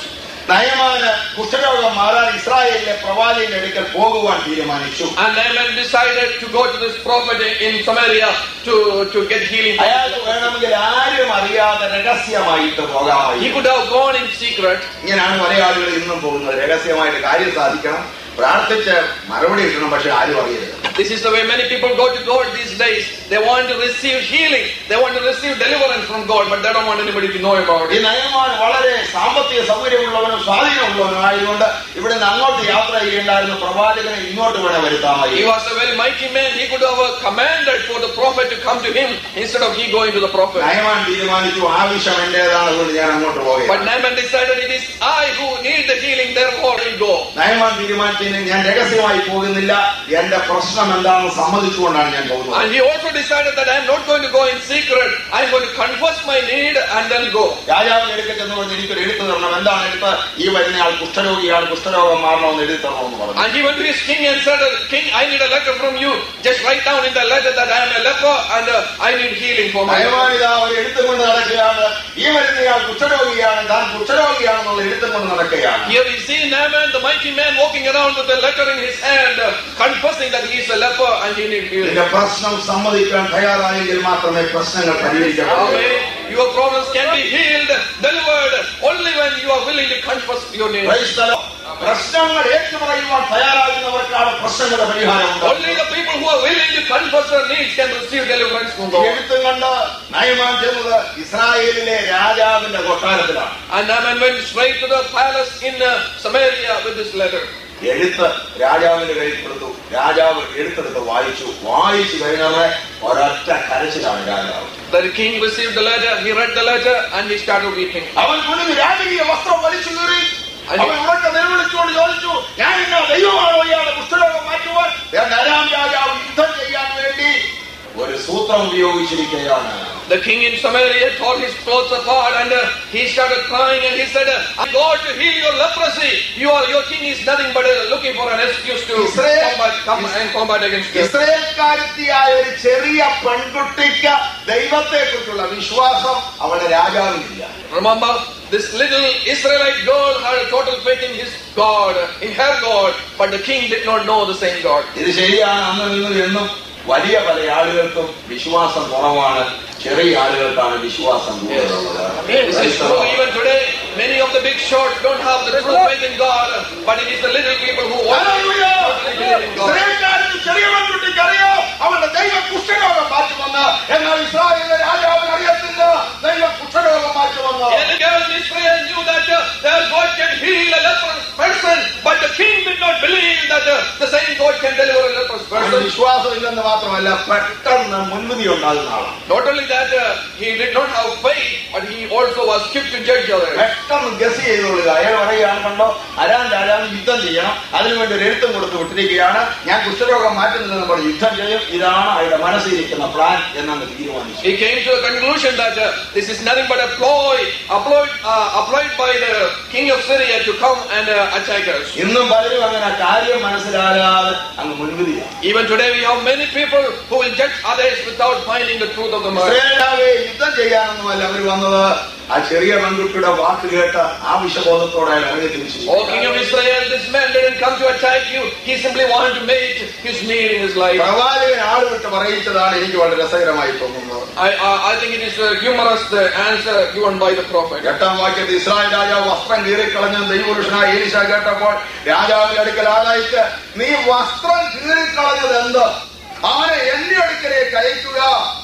നയമാന് കുഷ്ഠരോഗം മാറാൻ ഇസ്രായേലിലെ പ്രവാചകന്റെ അടുക്കൽ പോകുവാൻ തീരുമാനിച്ചു. And Naaman decided to go to this prophet in Samaria to to get healing. അയാൾക്ക് വേണമെങ്കിൽ ആരും അറിയാതെ രഹസ്യമായിട്ട് പോകാമായിരുന്നു. He could have gone in secret. ഇങ്ങനെയാണ് പല ആളുകൾ ഇന്നും പോകുന്നത്. രഹസ്യമായിട്ട് കാര്യം സാധിക്കണം, പ്രാർത്ഥിച്ച് മറുപടി കിട്ടണം, പക്ഷെ ആരും അറിയരുത്. This is the way many people go to God these days. They want to receive healing, they want to receive deliverance from God, but they don't want anybody to know about ഈ it. Naaman വളരെ സാമ്പത്തിക സൗകര്യമുള്ളവനും സ്വാധീനമുള്ളവനും ആയതുകൊണ്ട് ഇവിടെ നിന്ന് അങ്ങോട്ട് യാത്ര ചെയ്യേണ്ടായിരുന്ന പ്രവാചകനെ ഇങ്ങോട്ട് വേണം He വരുത്താമായി. was a very mighty man. He could have commanded for the prophet to come to him instead of he going to the prophet. Naaman തീരുമാനിച്ചു, ആവശ്യം എന്റേതാണ്, അതുകൊണ്ട് ഞാൻ അങ്ങോട്ട് But പോകുകയാണ്. Naaman decided it is I who need the healing, therefore I will go. Naaman തീരുമാനിച്ചു, ഞാൻ രഹസ്യമായി പോകുന്നില്ല, എന്റെ പ്രശ്നം എന്താണെന്ന് സമ്മതിച്ചുകൊണ്ടാണ് ഞാൻ പോകുന്നത്. And he also decided that I am not going to go in secret. I am going to confess my need and then go. രാജാവിന് എടുക്ക ചെന്ന് പറഞ്ഞ് എനിക്കൊരു എഴുത്ത് തരണം. എന്താണ് എഴുത്ത്? ഈ വരുന്നയാൾ കുഷ്ഠരോഗിയാണ്, കുഷ്ഠരോഗം മാറണമെന്ന് എഴുതി തരണമെന്ന് പറഞ്ഞു. And he went to his king and said, King, I need a letter from you. Just write down in the letter that I am a leper and uh, I need healing for my Naaman ഇതാ ഒരു എഴുത്തും കൊണ്ട് നടക്കുകയാണ്. ഈ വരുന്നയാൾ കുഷ്ഠരോഗിയാണ്, താൻ കുഷ്ഠരോഗിയാണെന്നുള്ള എഴുത്തും കൊണ്ട് നടക്കുകയാണ്. Here we see Naaman, the mighty man, walking around with a letter in his hand, uh, confessing that he is a leper and he needs healing. നിന്റെ പ്രശ്നം സമ്മതിക്കാൻ തയ്യാറായെങ്കിൽ മാത്രമേ പ്രശ്നങ്ങൾ പരിഹരിക്കപ്പെടൂ. Amen. Your problems can be healed, delivered, only when you are willing to confess your need. Praise the Lord. പ്രശ്നങ്ങൾ ഏറ്റുപറയുവാൻ തയ്യാറാകുന്നവർക്കാണ് പ്രശ്നങ്ങളുടെ പരിഹാരം. Only the people who are willing to confess their needs can receive deliverance from God. എഴുത്തും കണ്ട് നയമാൻ ചെന്നത് ഇസ്രായേലിലെ രാജാവിന്റെ കൊട്ടാരത്തിലാണ്. And Naaman went straight to the palace in uh, Samaria with this letter. എഴുത്ത് രാജാവിന്റെ കയ്യിൽ കൊടുത്തു. രാജാവ് എഴുത്തെടുത്ത് വായിച്ചു. വായിച്ചു കഴിഞ്ഞാൽ ഒരൊറ്റ കരച്ചിലാണ് രാജാവ്. The king received the letter, he read the letter and he started weeping. അവൻ കുഞ്ഞു രാജകീയ വസ്ത്രം വലിച്ചു കീറി അവൻ ഉറക്കെ നിലവിളിച്ചുകൊണ്ട് ചോദിച്ചു, ഞാൻ എന്നാ ദൈവമാണോ ഇയാളെ കുഷ്ഠരോഗം മാറ്റുവാൻ? അരാം രാജാവ് യുദ്ധം ചെയ്യാൻ വേണ്ടി ഒരു സൂത്രം ഉപയോഗിച്ചിരിക്കുകയാണ്. The king in Samaria tore his clothes apart and uh, he started crying and he said, I'm God to heal your leprosy. You are, your king is nothing but uh, looking for an excuse to combat, come and combat against you. ഇസ്രായേൽക്കാരത്തിയായ ഒരു ചെറിയ പെൺകുട്ടിക്ക് ദൈവത്തെ കുറിച്ചുള്ള വിശ്വാസം അവളുടെ രാജാവിനില്ല. Remember, this little Israelite girl had a total faith in his God, in her God, but the king did not know the same God. ഇത് ശരിയാണ്. അന്ന് ഇന്നും എന്നും വലിയ പല ആളുകൾക്കും വിശ്വാസം കുറവാണ്, ചെറിയ ആളുകൾക്കാണ് വിശ്വാസം കൂടുതലുള്ളത്. This is true even today. Many of the big shots don't have the true faith in God, but it is the little people who want to believe in God. ചെറിയ പെൺകുട്ടിക്ക് അറിയാം അവന്റെ ദൈവം കുഷ്ഠരോഗം മാറ്റുമെന്ന്. എന്നാൽ ഇസ്രായേലിലെ രാജാവിന് അറിയത്തില്ല ദൈവം കുഷ്ഠരോഗം മാറ്റുമെന്ന്. The girl in Israel knew that uh, their God can heal a leprous person, but the king did not believe that uh, the same God can deliver a leprous person. വിശ്വാസം ഇല്ലെന്ന് മാത്രമല്ല, പെട്ടെന്ന് മുൻവിധി ഉണ്ടാകുന്ന ആളാണ്. Not only that, uh, he did not have faith, but he also was quick to judge others. പെട്ടെന്ന് guess ചെയ്തോളുക. അയാൾ പറയുകയാണ്, കണ്ടോ അരാം രാജാവിന് യുദ്ധം ചെയ്യണം, അതിനുവേണ്ടി ഒരു എഴുത്തും കൊടുത്ത് വിട്ടിരിക്കുകയാണ്, ഞാൻ കുഷ്ഠരോഗം മാറ്റുന്നില്ലെന്ന് പറഞ്ഞ് യുദ്ധം ചെയ്യും. ഇതാണ് അയാളുടെ മനസ്സിലിരിക്കുന്ന പ്ലാൻ എന്നങ്ങ് തീരുമാനിച്ചു. He came to the conclusion that uh, this is nothing but a ploy applied, uh, applied by the king of Syria to come and uh, attack us. ഇന്നും പലരും അങ്ങനെ കാര്യം മനസ്സിലാകാതെ അങ്ങ് മുൻവിധിയാണ്. Even today we have many people who will judge others without finding the truth of the matter. ഇസ്രായേലാവേ യുദ്ധം ചെയ്യാനൊന്നുമല്ല അവർ വന്നത്. ആ ചെറിയ പെൺകുട്ടിയുടെ വാക്ക് കേട്ട ആവശ്യബോധത്തോടെ ഇറങ്ങി തിരിച്ചു. O king of Israel, this man didn't come to attack you. He simply wanted to meet his need in his life. പ്രവാചകൻ ആള് വിട്ട് പറയിച്ചതാണ് എനിക്ക് വളരെ രസകരമായി തോന്നുന്നത്. I uh, I think it is uh, humorous the answer given by the prophet. എട്ടാം വാക്യത്തിൽ Israel രാജാവ് വസ്ത്രം കീറിക്കളഞ്ഞ ദൈവപുരുഷനായ എലീശ കേട്ടപ്പോൾ രാജാവിന്റെ അടുക്കൽ ആളയച്ച്, നീ വസ്ത്രം കീറിക്കളഞ്ഞത് എന്ത്? അവനെ എന്റെ അടുക്കലേക്ക് അയക്കുക.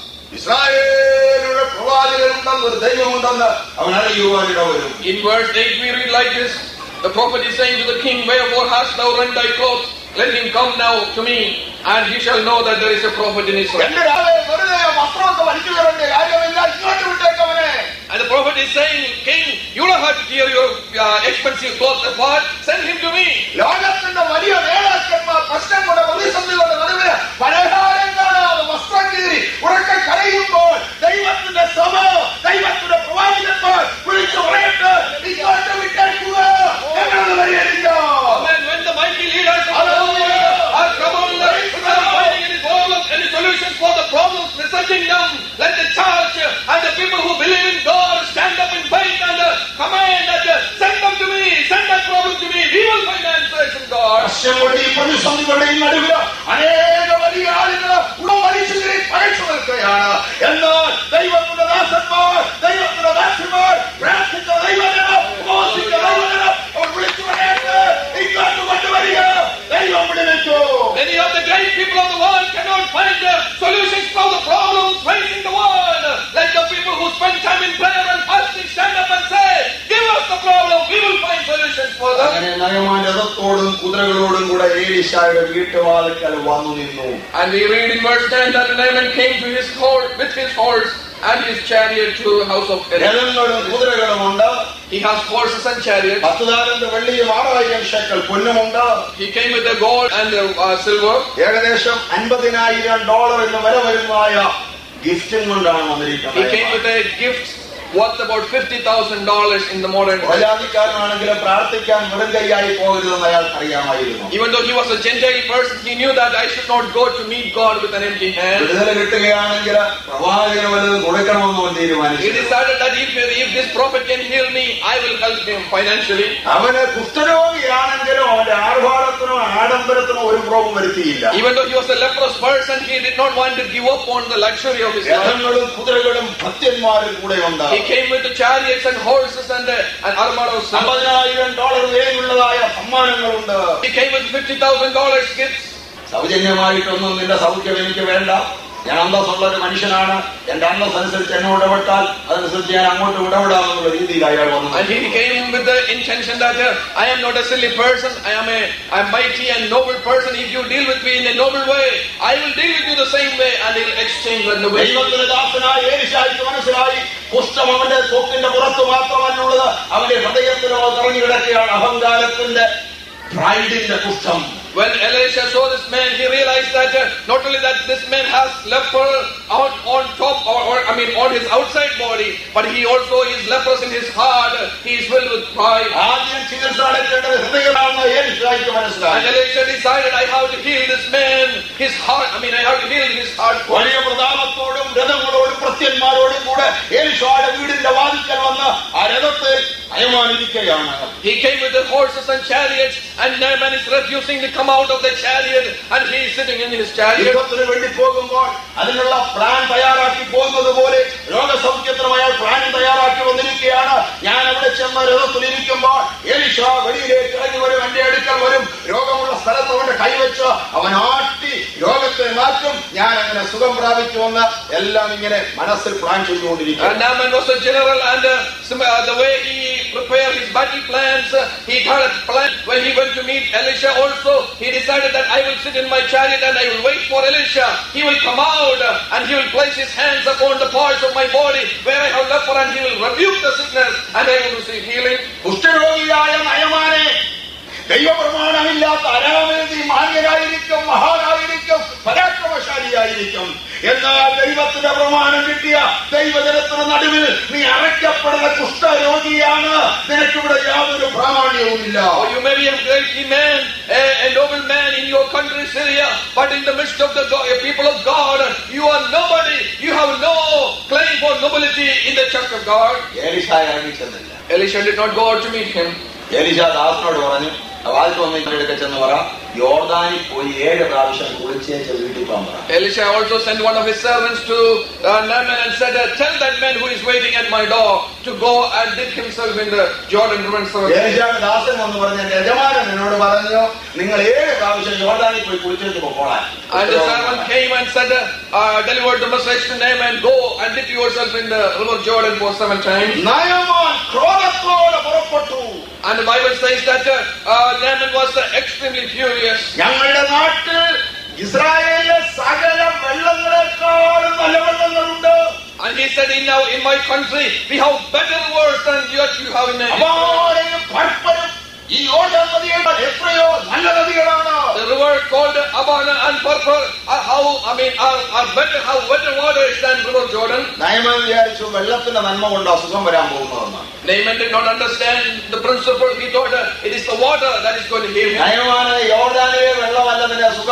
ഇസ്രായേലിയുടെ പ്രവാചകനുണ്ടെന്ന് ഒരു ദൈവമുണ്ടെന്ന് അവൻ അറിയുവാൻ ഇടവരും. In verse eight we read like this. The prophet is saying to the king, wherefore hast thou rent thy clothes? Let him come now to me, and he shall know that there is a prophet in Israel. എന്റെ രാജാവേ, വെറുതെ വസ്ത്രമൊക്കെ വലിച്ചു കയറേണ്ട കാര്യമില്ല, ഇങ്ങോട്ട് വിട്ടേക്കവനെ. And the prophet is saying, king, you don't have to tear your uh, expensive clothes apart. Send him to me. ലോകത്തിന്റെ വലിയ നേതാക്കന്മാർ പ്രശ്നങ്ങളുടെ പ്രതിസന്ധികളുടെ നടുവില് പരിഹാരം കാണാതെ വസ്ത്രം കീറി ഉറക്കെ കരയുമ്പോൾ ദൈവത്തിന്റെ സഭ, ദൈവത്തിന്റെ പ്രവാചകന്മാർ വിളിച്ചു പറയട്ടെ, ഇങ്ങോട്ട് വിട്ടേക്കുക, ഞങ്ങളത് പരിഹരിക്കാം. When the mighty leaders of the world are troubled without finding any problems, any solutions for the problems besetting them, let the church and the people who believe in God stand up in faith and uh, command that uh, send them to me, send വിശ്വാസികളുടെയും നടുവിൽ അനേക വലിയ ആളുകൾ ഉടമരിച്ചതിനെ പകച്ചു നിൽക്കുകയാണ്. എന്നാൽ ദൈവത്തിന്റെ ദാസന്മാർ, ദൈവത്തിന്റെ ദാസന്മാർ, പ്രാർത്ഥിച്ച ദൈവജനം, ഉപവസിച്ച ദൈവജനം അവർ വിളിച്ചു പറയട്ടെ, ഇങ്ങോട്ട് കൊണ്ടുവരിക, ദൈവം വിടുവിച്ചു. Many of the great people of the world cannot find the solutions for the problems facing the world. Let the people who spend time in prayer and fasting stand up and say, give us the problem, we will find solutions for them. അങ്ങനെ നയമാൻ രഥത്തോടും കുതിരകളോടും കൂടെ ഏലീശായുടെ വീട്ടുവാതിൽക്കൽ വന്നു നിന്നു. And we read in verse ten that Naaman came to his horse with his horse and his chariot to the house of Elisha. രഥങ്ങളും കുതിരകളുമുണ്ട്. He has horses and chariots. പത്ത് താലന്ത് വെള്ളിയും ആറായിരം ശേക്കൽ പൊന്നുമുണ്ട്. He came with the gold and the uh, silver. ഏകദേശം അൻപതിനായിരം dollar എന്ന് വില വരുന്നതായ ഗിഫ്റ്റും കൊണ്ടാണ് വന്നിരിക്കുന്നത്. He came with a gift worth about fifty thousand dollars in the modern day. പ്രജാതിക്കാരനാണെങ്കിലും പ്രാർത്ഥിക്കാൻ വെറും കൈയായി പോകരുതെന്ന് അയാൾക്ക് അറിയാമായിരുന്നു. Even though he was a Gentile person, he knew that I should not go to meet God with an empty hand. വിടുതല കിട്ടുകയാണെങ്കിൽ പ്രവാചകന് വല്ലതും കൊടുക്കണമെന്ന് അവൻ തീരുമാനിച്ചു. He decided that if, if this prophet can heal me, I will help him financially. അവന് കുഷ്ഠരോഗിയാണെങ്കിലും അവന്റെ ആർഭാടത്തിനോ ആഡംബരത്തിനോ ഒരു പ്രോബ്ലം വരുത്തിയില്ല. Even though he was a leprous person, he did not want to give up on the luxury of his life. രഥങ്ങളും കുതിരകളും ഭക്തന്മാരും കൂടെ ഉണ്ട്. He came with the chariots and horses and the and armados. അമ്പതിനായിരം dollar വിലയുള്ളതായ സമ്മാനങ്ങളുണ്ട്. He came with fifty thousand dollars gifts. സൗജന്യമായിട്ടൊന്നും നിന്റെ സൗഖ്യം എനിക്ക് വേണ്ട, ഞാൻ അന്തസ്സുള്ള ഒരു മനുഷ്യനാണ്, എന്റെ അന്തസ് അനുസരിച്ച് എന്നോട് ഇടപെട്ടാൽ അതനുസരിച്ച് ഞാൻ അങ്ങോട്ട് ഇടപെടാമെന്നുള്ള രീതിയിൽ അയാൾ വന്നു. And he came with the intention that uh, I am not a silly person, I am a, a mighty and noble person. If you deal with me in a noble way, I will deal with you the same way, and he will exchange the nobility. ദൈവത്തിന്റെ ദാസനായ ഏലീശായ്ക്ക് മനസ്സിലായി കുഷ്ഠം അവന്റെ തൊക്കിന്റെ പുറത്ത് മാത്രമല്ലുള്ളത്, അവന്റെ ഹൃദയത്തിലോ നിറഞ്ഞു കിടക്കുകയാണ് അഹങ്കാരത്തിന്റെ പ്രൈഡിന്റെ കുഷ്ഠം. When Elisha saw this man, he realized that uh, not only that this man has leper on, on top, or, or I mean on his outside body, but he also is leprous in his heart. He is filled with pride. ആദ്യം ചികിത്സ നടത്തേണ്ടത് ഹൃദയമാണെന്ന് ഏലീശായ്ക്ക് മനസ്സിലായി. And Elisha decided, I have to heal this man, his heart. I mean, I have to heal his heart. വലിയ പ്രതാപത്തോടും രഥങ്ങളോടും പ്രത്യന്മാരോടും കൂടെ ഏലീശായുടെ വീടിന്റെ വാതിൽക്കൽ വന്ന് ആ രഥത്തിൽ അയമാനിരിക്കുകയാണ്. He came with the horses and chariots, and Naaman is refusing to come out of the chariot, and he is sitting in his chariot. യുദ്ധത്തിന് വേണ്ടി പോകുമ്പോൾ അതിനുള്ള പ്ലാൻ തയ്യാറാക്കി പോകുന്നത് പോലെ രോഗസൗഖ്യത്തിനും അയാൾ പ്ലാൻ തയ്യാറാക്കി വന്നിരിക്കുകയാണ്. ഞാൻ അവിടെ ചെന്ന് രഥത്തിലിരിക്കുമ്പോൾ എലീശ വെളിയിലേക്ക് ഇറങ്ങി വരും, എന്റെ അടുക്കൽ വരും, രോഗമുള്ള സ്ഥലത്ത് കൊണ്ട് കൈവച്ച് അവൻ ആട്ടി രോഗത്തെ മാറ്റും, ഞാൻ അങ്ങനെ സുഖം പ്രാപിക്കുമെന്ന് എല്ലാം ഇങ്ങനെ മനസ്സിൽ പ്ലാൻ ചെയ്തുകൊണ്ടിരിക്കും. And Naaman was a general, and uh, the way he prepared his battle plans, uh, he had a plan. When he went to meet Elisha also, he decided that I will sit in my chariot and I will wait for Elisha. He will come out uh, and he will place his hands upon the parts of my body where I have leper, and he will rebuke the sickness, and I will receive healing. കുഷ്ഠരോഗിയായ നയമാനെ ദൈവപ്രമാണമില്ലാത്ത അരാമേതി മാന്യനായിരിക്കും, മഹാനായിരിക്കും, പരാക്രമശാലിയായിരിക്കും. എന്നാൽ ദൈവത്തിന്റെ പ്രമാണം കിട്ടിയ ദൈവജനത്തിന്റെ നടുവിൽ നീ അറയ്ക്കപ്പെടുന്ന കുഷ്ഠരോഗിയാണ്. നിനക്കിവിടെ യാതൊരു പ്രാമാണ്യവുമില്ല. Oh, you may be a great man, a, a noble man in your country Syria, but in the midst of the God, people of God, you are nobody. You have no claim for nobility in the church of God. Elisha ഇറങ്ങിച്ചെന്നില്ല. Elisha did not go out to meet him. എലീശാ ദാസനോട് പറഞ്ഞു, വാതിൽ വന്ന് എടുക്ക ചെന്ന് പറ, യോർദാനിൽ പോയി ഏഴ് പ്രാവശ്യം കുളിച്ചേച്ച് വീട്ടിൽ പോകാൻ പറ. Elisha also sent one of his servants to uh, Naaman and said, uh, tell that man who is waiting at my door to go and dip himself in the Jordan River seven times. എലീശായുടെ ദാസൻ വന്ന് പറഞ്ഞു, എന്റെ യജമാനൻ എന്നോട് പറഞ്ഞു, നിങ്ങൾ ഏഴ് പ്രാവശ്യം യോർദാനിൽ പോയി കുളിച്ചേച്ച് പോകണം. And the servant came and said, uh, delivered the message to Naaman, go and dip yourself in the river Jordan for seven times. Naaman ക്രോധത്തോടെ പുറപ്പെട്ടു. And the Bible says that uh, uh, Naaman was uh, extremely furious. ഞങ്ങളുടെ നാട്ടിൽ ഇസ്രായേലിലെ സകല വെള്ളങ്ങളെക്കാളും നല്ല വെള്ളങ്ങളുണ്ട്. And he said, in now in my country we have better words than what you have in Egypt. ഈ യോർദാൻ നദിയേക്കാൾ എത്രയോ നല്ല നദികളാണ്. The river called Abana and Purpur are how I mean are, are better how better waters than river Jordan. Naaman വിചാരിച്ചു വെള്ളത്തിന്റെ നന്മ കൊണ്ട് അസുഖം വരാൻ പോകുന്നതെന്ന്. Naaman did not understand the principle. He thought uh, it is the water that is going to heal him. നയമാന് യോർദാനിലെ വെള്ളമല്ല നിന്നെ സുഖമാക്കാൻ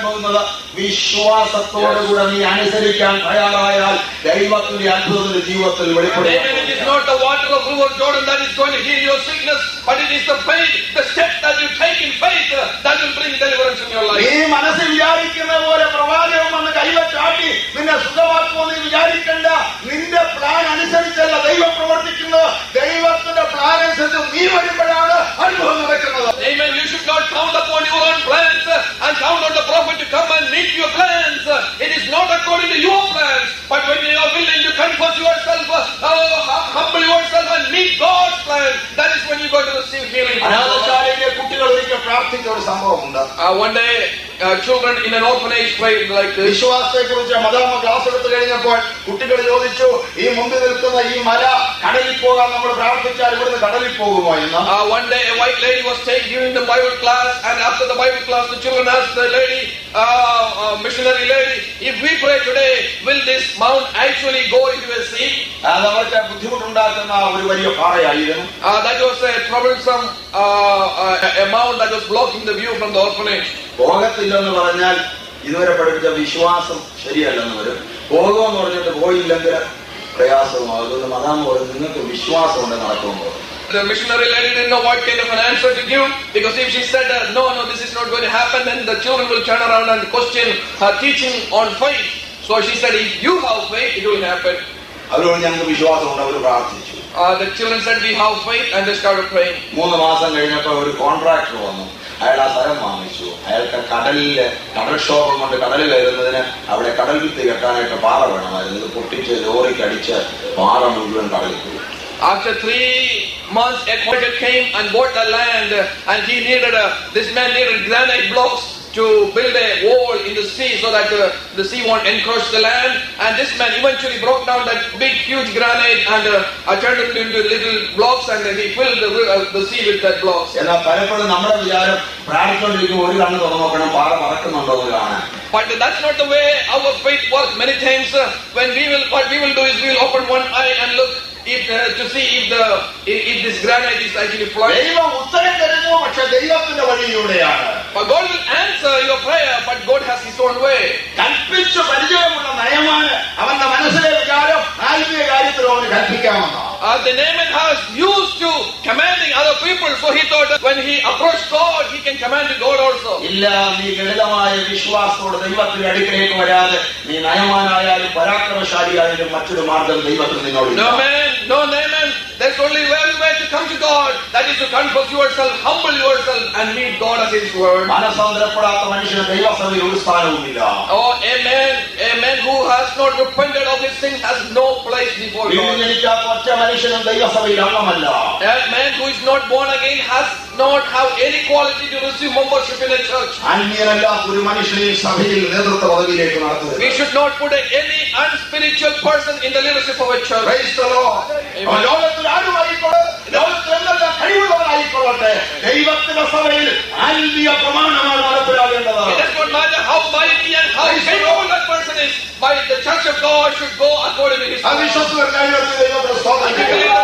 പോകുന്നത് വിശ്വാസത്തോടുകൂടെ നീ അനുസരിക്കാൻ തയ്യാറായാൽ ദൈവത്തിന്റെ അത്ഭുതത്തിന്റെ ജീവിതത്തിൽ വെളിപ്പെടും. It is not the water of river Jordan that is going to heal your sickness, but it is the faith, the step that you take in faith uh, that will bring deliverance in your life. നീ മനസ്സിൽ വിചാരിക്കുന്ന പോലെ പ്രവാചകൻ വന്ന് കൈവച്ചാട്ടി നിന്നെ സുഖമാക്കുമെന്ന് വിചാരിക്കണ്ട. നിന്റെ plan അനുസരിച്ചല്ല ദൈവം പ്രവർത്തിക്കുന്നത്. ദൈവത്തിന്റെ പ്ലാൻ അനുസരിച്ച് നീ വരുമ്പോഴാണ് അനുഭവം നടക്കുന്നത്. Amen. You should not count upon your own plans uh, and count on the prophet to come and meet your plans. Uh, it is not according to your plans, but when you are willing to confess yourself, uh, uh, humble yourself and meet God's plan, that is when you go to receive healing. അനാഥശാലയിലെ കുട്ടികൾ ഒരിക്കൽ പ്രാർത്ഥിച്ച ഒരു സംഭവമുണ്ട്. Uh, one day, uh, children in an orphanage prayed like this. വിശ്വാസത്തെ കുറിച്ച് മദാമ class എടുത്തു കഴിഞ്ഞപ്പോൾ കുട്ടികൾ ചോദിച്ചു, ഈ മുമ്പിൽ നിൽക്കുന്ന ഈ മല കടലിൽ പോകാൻ നമ്മൾ പ്രാർത്ഥിച്ചാൽ ഇവിടുന്ന് കടലിൽ പോകുമോ എന്ന്. Uh, one day a white lady was taking giving the Bible class, and after the Bible class the children asked the lady, uh, uh, missionary lady, if we pray today, will this mount actually go into a sea? അത് അവർക്ക് ബുദ്ധിമുട്ടുണ്ടാക്കുന്ന ഒരു വലിയ പാറയായിരുന്നു. Uh, that was a troublesome uh, uh, a mount that was blocking the view from the orphanage. പോകത്തില്ലെന്ന് പറഞ്ഞാൽ ഇതുവരെ പഠിപ്പിച്ച വിശ്വാസം ശരിയല്ലെന്ന് വരും. പോകുമെന്ന് പറഞ്ഞിട്ട് പോയില്ലെങ്കിൽ പ്രയാസമാകും. അതുകൊണ്ട് മദാമ പറഞ്ഞു, നിങ്ങൾക്ക് വിശ്വാസം ഉണ്ട് നടക്കുമ്പോൾ. The missionary lady didn't know what kind of an answer to give, because if she said uh, no no this is not going to happen, then the children will turn around and question her teaching on faith. So she said, if you have faith, it will happen. അതുകൊണ്ട് ഞങ്ങൾക്ക് വിശ്വാസമുണ്ട്. അവർ പ്രാർത്ഥിച്ചു. Uh, the children said, we have faith, and they started praying. മൂന്ന് മാസം കഴിഞ്ഞപ്പോൾ ഒരു contractor വന്നു. അയാൾ ആ സ്ഥലം വാങ്ങിച്ചു. അയാൾക്ക് കടലില് കടൽക്ഷോഭം കൊണ്ട് കടലിൽ വരുന്നതിന് അവിടെ കടൽ ഭിത്തി കെട്ടാനായിട്ട് പാറ വേണമായിരുന്നു. ഇത് പൊട്ടിച്ച് ലോറിക്ക് അടിച്ച് പാറ മുഴുവൻ കടലിൽ പോയി. After three months, a contractor came and bought the land, and he needed a, this man needed granite blocks to build a wall in the sea so that uh, the sea won't encroach the land. And this man eventually broke down that big, huge granite and uh, turned it into little blocks, and uh, he filled the, uh, the sea with that blocks. എന്നാൽ പലപ്പോഴും നമ്മുടെ വിചാരം പ്രാർത്ഥിച്ചുകൊണ്ടിരിക്കുമ്പോൾ ഒരു കണ്ണ് തുറന്നു നോക്കണം, പാറ പറക്കുന്നുണ്ടോ എന്ന് കാണാൻ. But that's not the way our faith works. Many times uh, when we will, what we will do is we will open one eye and look if uh, to see if the if, if this granite is actually flowing. ദൈവം ഉത്തരം തരുന്നു, പക്ഷെ ദൈവത്തിന്റെ വഴിയിലൂടെയാണ്. But God will answer your prayer, but God has His own way. കൽപ്പിച്ചു പരിചയമുള്ള നയമാണ് അവന്റെ മനസ്സിലെ വിചാരം ആത്മീയ കാര്യത്തിൽ അവന് കൽപ്പിക്കാമെന്നോ. Uh, the Naaman has used to commanding other people, so he thought that when he approached God, he can command to God also. ഇല്ല, നീ ലളിതമായ വിശ്വാസത്തോടെ ദൈവത്തിന്റെ അടുക്കലേക്ക് വരാതെ നീ നയമാനായാലും പരാക്രമശാലിയായാലും മറ്റൊരു മാർഗം ദൈവത്തിൽ നിന്നോട്. No man, no Naaman. There's only one way to come to God. That is to confess yourself, humble yourself, and meet God as His word. മനസ്സാന്തരപ്പെടാത്ത മനുഷ്യന് ദൈവസഭയിൽ ഒരു സ്ഥാനവുമില്ല. Oh, a man, a man who has not repented of his sins has no place before God. ഒറ്റ മനുഷ്യനും ദൈവസഭയിൽ അംഗമല്ല. A man who is not born again has not have any quality to receive membership in a church. അന്യനല്ലാത്ത ഒരു മനുഷ്യനെ സഭയിൽ നേതൃത്വ പദവിയിലേക്ക് നടത്തുക. We should not put any unspiritual person in the leadership of a church. Praise the Lord. ലോകത്തിൽ ആരുമായിക്കോട്ടെ, ലോകത്തിൽ എന്തെല്ലാം കഴിവുള്ളവരായിക്കൊള്ളട്ടെ, ദൈവത്തിന്റെ സഭയിൽ ആത്മീയ പ്രമാണമാണ് നടപ്പിലാകേണ്ടത്. It does not matter how mighty and how capable that person is, but the church of God should go according to His word. അവിശ്വാസികൾ കൈവരുത്തി ദൈവത്തെ സ്തോത്രം ചെയ്യുന്നു.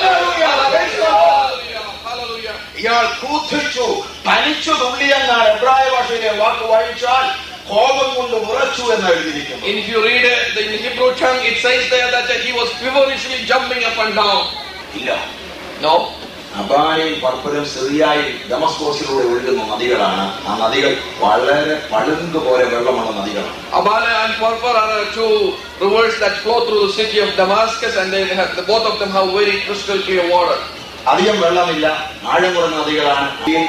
ഇയാൾ ക്രൂദ്ധിച്ചു, പനിച്ചു തുള്ളിയെന്നാണ് എബ്രായ ഭാഷയിലെ വാക്ക് വായിച്ചാൽ കോപം കൊണ്ട് ഉറച്ചു എന്ന് എഴുതിയിരിക്കുന്നു. If you read it in the Hebrew tongue, it says there that he was feverishly jumping up and down. ഇല്ല, no. അബാനയും പർപ്പലും സിറിയായും ദമസ്കോസിലൂടെ ഒഴുകുന്ന നദികളാണ്. ആ നദികൾ വളരെ പളുങ്ക് പോലെ വെള്ളമുള്ള നദികളാണ്. Abana and Purpur are the two rivers that flow through the city of Damascus, and they have the, both of them have very crystal clear water. അധികം വെള്ളമില്ല, ആഴം കുറഞ്ഞ നദികളാണ്.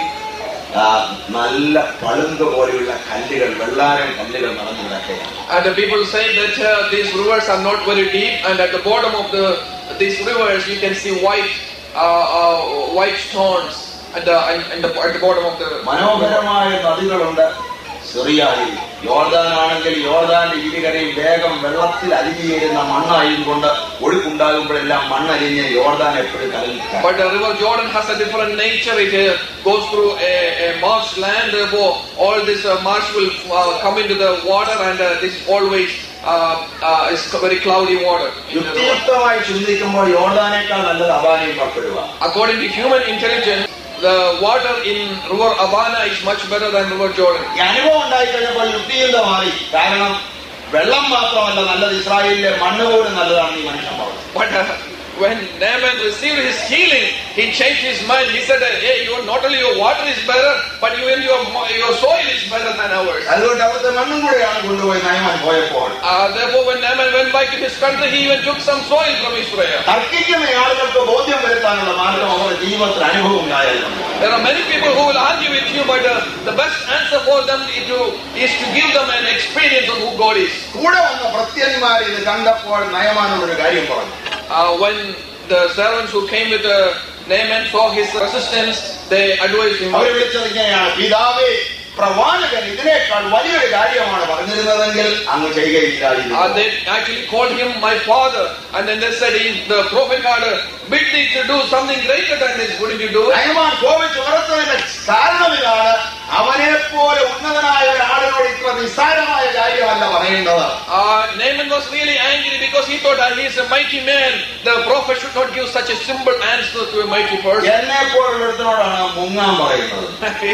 നല്ല പളുങ്ക് പോലെയുള്ള കല്ലുകൾ, വെള്ളാരം കല്ലുകൾ നടന്നു കിടക്കുകയാണ്. And the people say that uh, these rivers are not very deep, and at the bottom of the these rivers you can see white uh, uh, white stones at the, and the at the bottom of the. മനോഹരമായ നദികളുണ്ട് സിറിയയിൽ. യോർദാനാണെങ്കിൽ യോർദാന്റെ ഇരുകരയും വേഗം വെള്ളത്തിൽ അലിഞ്ഞു ചേരുന്ന മണ്ണായതുകൊണ്ട് ഒഴുക്കുണ്ടാകുമ്പോഴെല്ലാം മണ്ണലിഞ്ഞ് യോർദാൻ എപ്പോഴും കലങ്ങി. But the river Jordan has a different nature. It uh, goes through a, a marsh land. Therefore, all this uh, marsh will uh, come into the water, and uh, this always uh, uh, is very cloudy water. യുക്തിയുക്തമായി ചിന്തിക്കുമ്പോൾ യോർദാനേക്കാൾ നല്ലത് അബാനയും പർപ്പരുവാണ്. According to human intelligence, the water in River Abana is much better than River Jordan. ഈ അനുഭവം ഉണ്ടായി കഴിഞ്ഞപ്പോൾ യുക്തിಯಿಂದ മാറി. കാരണം വെള്ളം മാത്രമല്ല നല്ലത്, ഇസ്രായേലിലെ മണ്ണ് പോലും നല്ലതാണെന്ന് ഈ മനുഷ്യൻ പറഞ്ഞു. But uh, when Naaman received his healing, he changed his mind. He said, hey, you, not only your water is better, but even your, your soil is better than ours. അതുകൊണ്ട് അവിടുത്തെ മണ്ണും കൂടെയാണ് കൊണ്ടുപോയി നയമാൻ പോയപ്പോൾ. Uh, therefore, when Naaman went back to his country, he even took some soil from Israel. തർക്കിക്കുന്ന ആളുകൾക്ക് ബോധ്യം വരുത്താനുള്ള മാർഗം അവരുടെ ജീവിതത്തിൽ അനുഭവം ഉണ്ടായിരുന്നു. There are many people who will argue with you, but uh, the best answer for them is to, is to give them an experience of who God is. കൂടെ വന്ന ഭൃത്യന്മാർ ഇത് കണ്ടപ്പോൾ നയമാനോട് ഒരു കാര്യം പറഞ്ഞു. Uh, when the servants who came with uh, Naaman saw his resistance, they advised him. അവർ വിളിച്ചത് ഇങ്ങനെയാണ്, പിതാവേ, പ്രവാചകൻ ഇതിനേക്കാൾ വലിയൊരു കാര്യമാണ് പറഞ്ഞിരുന്നതെങ്കിൽ അങ്ങ് ചെയ്യുകയില്ലായിരുന്നു. Uh, they actually called him my father, and then they said, if the prophet had bid thee to do something greater than this, wouldn't you do it? Naaman കോപിച്ച് ഉറച്ചതിന്റെ കാരണം ഇതാണ്, അവനെ പോലെ ഉന്നതനായ ഒരാളിനോട് ഇത്ര നിസ്സാരമായ കാര്യമല്ല പറയേണ്ടത്. Uh, Naaman was really angry because he thought that he is a mighty man. The prophet should not give such a simple answer to a mighty person. എന്നെ പോലുള്ളതിനോടാണ് മുങ്ങാൻ പറയുന്നത്.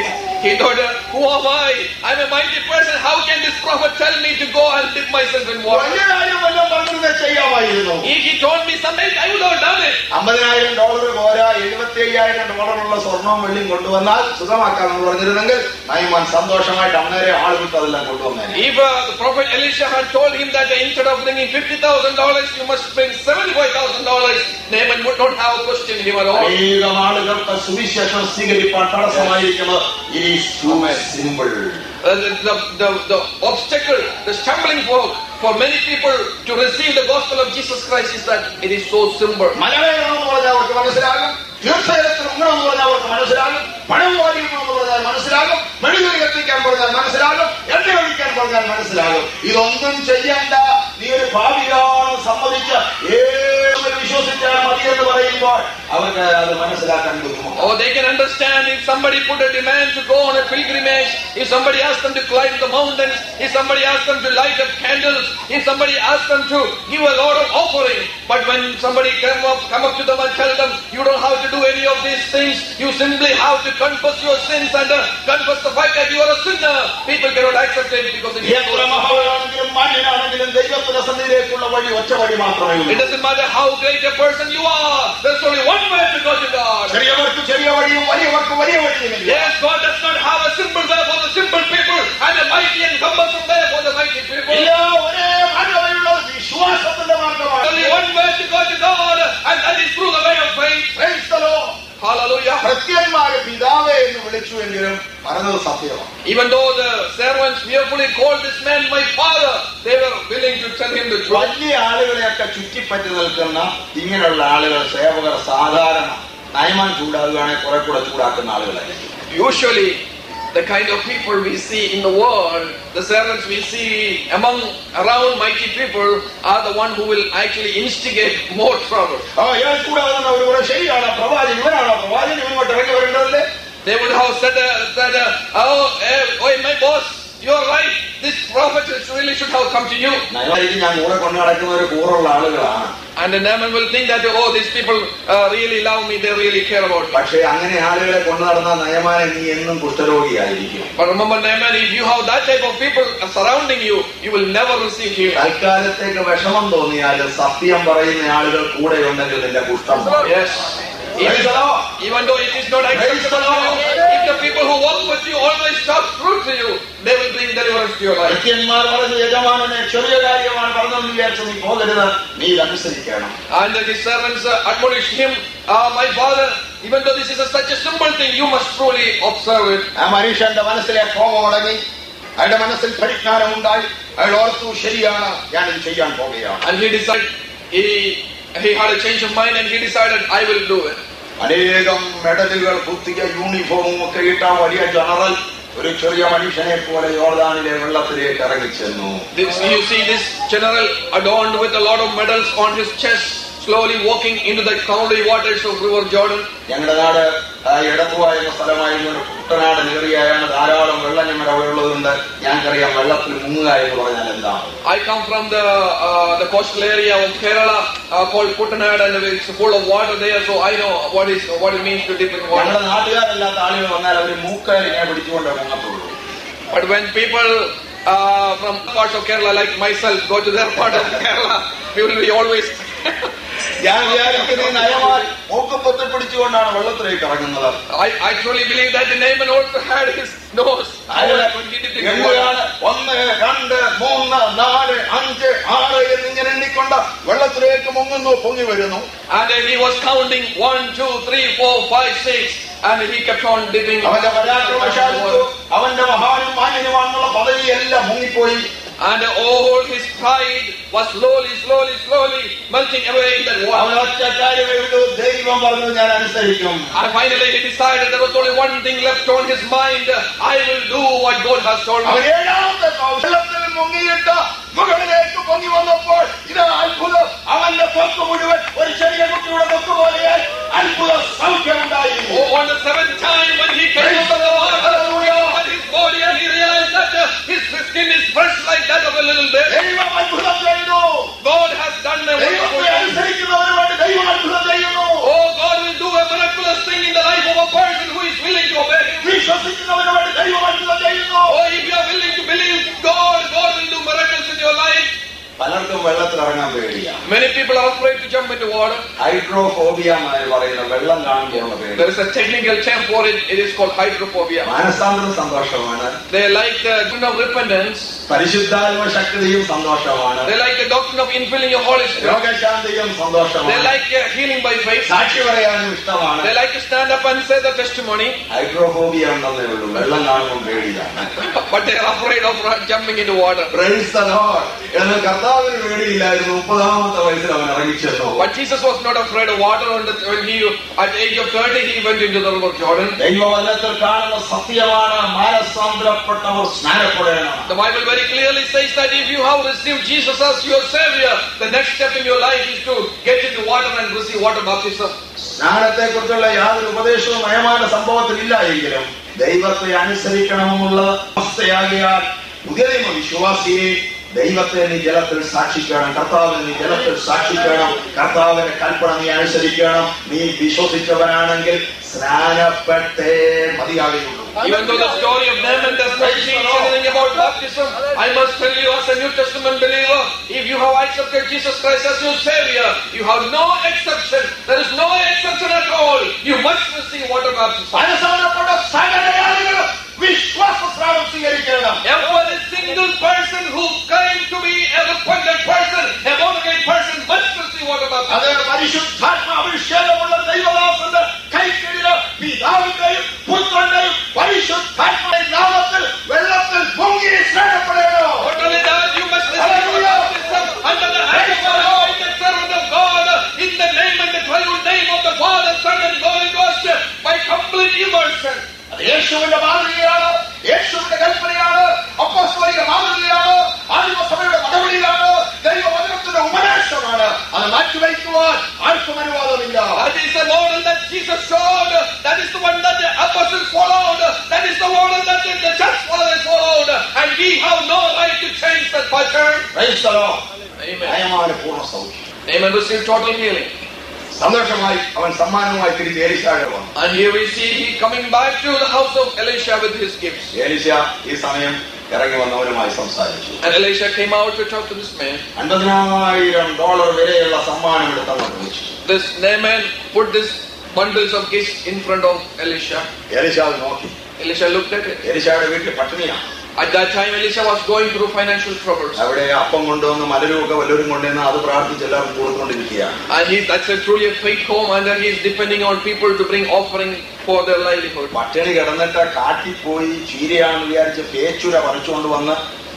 He thought, who am I? I'm a mighty person. How can this prophet tell me to go and dip myself in water? വലിയ കാര്യം വല്ലതും പറഞ്ഞിരുന്നത് ചെയ്യാമായിരുന്നു. If he told me something, I would have done it. അമ്പതിനായിരം dollar പോരാ, എഴുപത്തി അയ്യായിരം ഡോളറുള്ള സ്വർണവും വെള്ളിയും കൊണ്ടുവന്നാൽ സുഖമാക്കാമെന്ന് പറഞ്ഞിരുന്നെങ്കിൽ നയമാൻ സന്തോഷമായിട്ട് അന്നേരം ആളുകൾക്ക് അതെല്ലാം കൊണ്ടുവന്നേനെ. If uh, the prophet Elisha had told him that instead of bringing fifty thousand dollars, you must bring seventy-five thousand dollars, Naaman would not have questioned him at all. അനേകം ആളുകൾക്ക് സുവിശേഷം സ്വീകരിക്കാൻ തടസ്സമായിരിക്കുന്നത് it is too simple. Uh, the, the, the, the obstacle, the stumbling block for many people to receive the gospel of Jesus Christ is that it is so simple. മലവേണമെന്ന് പറഞ്ഞാൽ അവർക്ക് മനസ്സിലാകും, തീർത്ഥയാത്ര ഉണ്ടെന്ന് പറഞ്ഞാൽ അവർക്ക് മനസ്സിലാകും, പണം വാരിക്കണമെന്ന് പറഞ്ഞാൽ മനസ്സിലാകും, മെഴുകുതിരി കത്തിക്കാൻ പറഞ്ഞാൽ മനസ്സിലാകും, എണ്ണ ഒഴിക്കാൻ പറഞ്ഞാൽ മനസ്സിലാകും. ഇതൊന്നും ചെയ്യണ്ട, നീ ഒരു ഭാവിയാണ് സമ്മതിച്ച് ഏതൊരു വിശ്വസിച്ചാൽ മതി എന്ന് പറയുമ്പോൾ അവർക്ക് അത് മനസ്സിലാക്കാൻ ബുദ്ധിമുട്ട്. Oh, they can understand if somebody put a demand to go on a pilgrimage, if somebody asked them to climb the mountains, if somebody asked them to light up candles, if somebody asked them to give a lot of offering. But when somebody come up, come up to them and tell them, you don't have to do any of these things, you simply have to confess your sins and uh, confess the fact that you are a sinner, people cannot accept it because it is എത്ര മഹാനാണെങ്കിലും മാന്യനാണെങ്കിലും ദൈവത്തിന്റെ സന്നിധിയിലേക്കുള്ള വഴി ഒറ്റ വഴി മാത്രമേ ഉള്ളൂ. It doesn't matter how great a person you are, there's only one way to go to God. ചെറിയവർക്ക് ചെറിയ വഴിയും വലിയവർക്ക് വലിയ വഴിയുമില്ല. Yes, God does not have a simple way for the simple people and a mighty and cumbersome way for the mighty people. ഇല്ല, ഒരേ മാർഗ്ഗമേയുള്ളത് വിശ്വാസത്തിന്റെ മാർഗ്ഗമാണ്. Only one way to go to God, and that is through the way of faith. Praise the Lord. Hallelujah. ഭൃത്യന്മാരെ പിതാവേ എന്ന് വിളിച്ചുവെങ്കിലും പറഞ്ഞത് സത്യമാണ്. Even though the servants fearfully called this man my father, they were willing to tell him the truth. വലിയ ആളുകളെയൊക്കെ ചുറ്റിപ്പറ്റി നിൽക്കുന്ന ഇങ്ങനെയുള്ള ആളുകൾ, സേവകർ സാധാരണ നയമാൻ ചൂടാകുകയാണെങ്കിൽ കുറെ കൂടെ ചൂടാക്കുന്ന ആളുകളായിരിക്കും. Usually, the kind of people we see in the world, the servants we see among around mighty people are the one who will actually instigate more trouble. ആ ഇയാൾ ചൂടാകുന്ന ഒരു കൂടെ ശരിയാണ്, പ്രവാചകൻ ഇവനാണോ, പ്രവാചകൻ ഇവനോട്ട് ഇറങ്ങി വരേണ്ടതല്ലേ? They would have said uh, that, uh, oh, uh, oh, my boss, you're right, this prophet really should have come to you. നയമായിരിക്കും ഞാൻ കൂടെ കൊണ്ടു നടക്കുന്ന ഒരു കൂറുള്ള ആളുകളാണ്. And the Naaman will think that, oh, these people uh, really love me, they really care about me. പക്ഷേ അങ്ങനെ ആളുകളെ കൊണ്ടു നടന്ന നയമാനെ നീ എന്നും കുഷ്ഠരോഗിയായിരിക്കും. But remember, Naaman, if you have that type of people surrounding you, you will never receive healing. തൽക്കാലത്തേക്ക് വിഷമം തോന്നിയാൽ സത്യം പറയുന്ന ആളുകൾ കൂടെ ഉണ്ടെങ്കിൽ നിന്റെ കുഷ്ഠം മാറും. Yes. Even, even though it is not acceptable to you, if the people who walk with you always talk truth to you, they will bring deliverance to your life. ഭൃത്യന്മാർ പറഞ്ഞു, യജമാനനെ ചെറിയ കാര്യമാണ് പറഞ്ഞെന്ന് വിചാരിച്ചു നീ പോകരുത്, നീ ഇതനുസരിക്കണം. And the servants uh, admonished him, ah, my father, even though this is a, such a simple thing, you must truly observe it. ആ മനുഷ്യന്റെ മനസ്സിലെ കോപം അടങ്ങി, അയാളുടെ മനസ്സിൽ പരിജ്ഞാനം ഉണ്ടായി, അയാൾ ഓർത്തു ശരിയാണ്, ഞാൻ ഇത് ചെയ്യാൻ പോകുകയാണ്. And he decided, he he had a change of mind and he decided, I will do it. അനേകം മെഡലുകൾ കുത്തിയ യൂണിഫോമും ഒക്കെ ഇട്ട വലിയ ജനറൽ ഒരു ചെറിയ മനുഷ്യനെ പോലെ യോർദാനിലെ വെള്ളത്തിലേക്ക് ഇറങ്ങിച്ചെന്നു. You see this general adorned with a lot of medals on his chest, slowly walking into the cloudy waters of River Jordan. ഞങ്ങളുടെ നാട് എടത്തുവ എന്ന സ്ഥലമായിരുന്നു. കുട്ടനാട് ഏറിയായാണ് ധാരാളം വെള്ളം ഞങ്ങളുടെ അവിടെ ഉള്ളതുകൊണ്ട് ഞങ്ങൾക്കറിയാം വെള്ളത്തിൽ മുങ്ങുക എന്ന് പറഞ്ഞാൽ എന്താണ്. I come from the uh, the coastal area of Kerala uh, called Kuttanad, and it's full of water there, so I know what is what it means to dip in water. ഞങ്ങളുടെ നാട്ടുകാരല്ലാത്ത ആളുകൾ വന്നാൽ അവർ മൂക്കയിൽ ഇങ്ങനെ പിടിച്ചുകൊണ്ട് മുങ്ങത്തുള്ളൂ. But when people uh, from parts of Kerala like myself go to their part of Kerala, we will be always ഞാൻ വിചാരിക്കുന്ന ഈ നയമാൻ മൂക്കമ്പത്തിൽ പിടിച്ചുകൊണ്ടാണ് വെള്ളത്തിലേക്ക് ഇറങ്ങുന്നത്. I I truly believe that the Naaman also had his nose. എങ്ങനെയാണ് ഒന്ന് രണ്ട് മൂന്ന് നാല് അഞ്ച് ആറ് എന്നിങ്ങനെ എണ്ണിക്കൊണ്ട് വെള്ളത്തിലേക്ക് മുങ്ങുന്നു, പൊങ്ങി വരുന്നു. And he was counting one, two, three, four, five, six, and he kept on dipping. അവന്റെ പരാക്രമശാലിത്വം, അവന്റെ മഹാനും മാന്യനുമാണെന്നുള്ള പദവിയെല്ലാം മുങ്ങിപ്പോയി. And all his pride was slowly, slowly, slowly melting away in that water. അവൻ ഒറ്റ കാര്യമേ ഉള്ളൂ, ദൈവം പറഞ്ഞു ഞാൻ അനുസരിക്കും. And finally he decided there was only one thing left on his mind: I will do what God has told me. അവൻ ഏഴാമത്തെ വെള്ളത്തിൽ മുങ്ങിയിട്ട് മുകളിലേക്ക് പൊങ്ങി വന്നപ്പോൾ ഇത് അത്ഭുതം. അവന്റെ തൊക്ക് മുഴുവൻ ഒരു ചെറിയ കുട്ടിയുടെ തൊക്ക് പോലെയായി അത്ഭുത സൗഖ്യമുണ്ടായി. Oh, on the seventh time when he came out of the water, and his body, and he realized that uh, his skin is fresh like that of a little baby. ദൈവം അത്ഭുതം ചെയ്യുന്നു. God has done a wonderful ദൈവത്തെ അനുസരിക്കുന്നവരുമായിട്ട് ദൈവം അത്ഭുതം ചെയ്യുന്നു. Oh, God will do a miraculous thing in the life of a person who is willing to obey Him. വിശ്വസിക്കുന്നവരുമായിട്ട് ദൈവം അത്ഭുതം ചെയ്യുന്നു. Oh, if you are willing to believe God, God will do miracles in your life. പലർക്കും വെള്ളത്തിൽ ഇറങ്ങാൻ പേടിയാണ്. Many people are afraid to jump into water. Hydrophobia എന്നാണ് പറയുന്നത്, വെള്ളം കാണുമ്പോഴുള്ള പേടി. There is a technical term for it. It is called hydrophobia. മാനസാന്തരം സന്തോഷമാണ്. They like the doctrine of repentance. പരിശുദ്ധാത്മ ശക്തിയും സന്തോഷമാണ്. They like the doctrine of infilling your Holy Spirit. രോഗശാന്തിയും സന്തോഷമാണ്. They like uh, healing by faith. സാക്ഷി പറയാനും ഇഷ്ടമാണ്. They like to stand up and say the testimony. Hydrophobia ഉണ്ടെന്നേ ഉള്ളൂ, വെള്ളം കാണുമ്പോൾ പേടിയാണ്. But they are afraid of jumping into water. Praise the Lord. എന്നാൽ കർത്താവിന് പേടിയില്ലായിരുന്നു. മുപ്പതാമത്തെ വയസ്സിൽ അവൻ ഇറങ്ങിച്ചെന്നു. But Jesus was not afraid of water. When he, at the age of thirty, he went into the river Jordan. ദൈവവചനത്തിൽ കാണുന്ന സത്യമാണ്, മാനസാന്തരപ്പെട്ടവർ സ്നാനപ്പെടണം. The Bible very clearly says that if you have received Jesus as your Savior, the next step in your life is to get into water and receive water baptism. സ്നാനത്തെ കുറിച്ചുള്ള യാതൊരു ഉപദേശവും നയമാന സംഭവത്തിൽ ഇല്ല എങ്കിലും ദൈവത്തെ അനുസരിക്കണമെന്നുള്ള അവസ്ഥയാകിയാൽ പുതിയ നിയമ വിശ്വാസിയെ ദൈവത്തെ നീ ജലത്തിൽ സാക്ഷിക്കണം, കർത്താവിനെ നീ ജലത്തിൽ സാക്ഷിക്കണം, കർത്താവിന്റെ കൽപ്പന നീ അനുസരിക്കണം. നീ വിശ്വസിച്ചവനാണെങ്കിൽ സ്നാനപ്പെട്ടേ മതിയാകുള്ളൂ. Even though the story of Naaman does not teach anything about baptism, I must tell you as a New Testament believer, if you have accepted Jesus Christ as your Savior, you have no exception. There is no exception at all. You must receive water baptism. അനുസരണപ്പെട്ട സകല ആളുകളും വിശ്വാസ സ്നാനം സ്വീകരിക്കണം. Every single person who claims to be a repentant person, a born again person, must receive water baptism. അത് പരിശുദ്ധാത്മ അഭിഷേകമുള്ള ദൈവദാസന്റെ കൈക്കടിയില് പിതാവിന്റെയും പുത്രന്റെയും പരിശുദ്ധാത്മയുടെ നാമത്തിൽ വെള്ളത്തിൽ മുങ്ങി സ്നാനപ്പെടണം. Not only that, you must receive baptism under the hands of the Lord, the servant of God, in the name and the triune name of the Father, Son, and Holy Ghost, by complete immersion. അത് യേശുവിന്റെ മാതൃകയാണ്, യേശുവിന്റെ കൽപ്പനയാണ്, അപ്പോസ്തലിക മാതൃകയാണ്, ആദിമസഭയുടെ നടപടിയാണ്, ദൈവവചനത്തിന്റെ ഉപദേശമാണ്. അത് മാറ്റിവയ്ക്കുവാൻ ആർക്കും അനുവാദമില്ല. That is the model that Jesus showed. That is the one that the apostles followed. That is the model that the, the church fathers followed. And we have no right to change that pattern. Praise the Lord. Amen. നയമായ പൂർണ്ണ സൗഖ്യം. Amen. Receive total healing. സന്തോഷമായി അവൻ സമ്മാനവുമായി തിരിച്ച് എലീശായുടെ വന്നു. And here we see he coming back to the house of Elisha with his gifts. എലീശ ഈ സമയം ഇറങ്ങി വന്നവരുമായി സംസാരിച്ചു. And Elisha came out to talk to this man. അൻപതിനായിരം ഡോളർ വിലയുള്ള സമ്മാനം എടുത്തവർ വെച്ചു. This Naaman put this bundles of gifts in front of Elisha. എലീശ നോക്കി. Elisha looked at it. എലീശയുടെ വീട്ടിൽ പട്ടിണിയാണ്. At that time, Elisha was going through financial troubles. അവിടെ അപ്പം കൊണ്ടുവന്ന് മലരുമൊക്കെ വല്ലവരും കൊണ്ടുവന്ന് അത് പ്രാർത്ഥിച്ച് എല്ലാവരും കൊടുത്തുകൊണ്ടിരിക്കുകയാണ്. And he, that's a truly a faith home, and he is depending on people to bring offering for their livelihood. പട്ടിണി കിടന്നിട്ട് കാട്ടിപ്പോയി ചീരയാണെന്ന് വിചാരിച്ച് പേച്ചുര പറിച്ചുകൊണ്ട് വന്ന്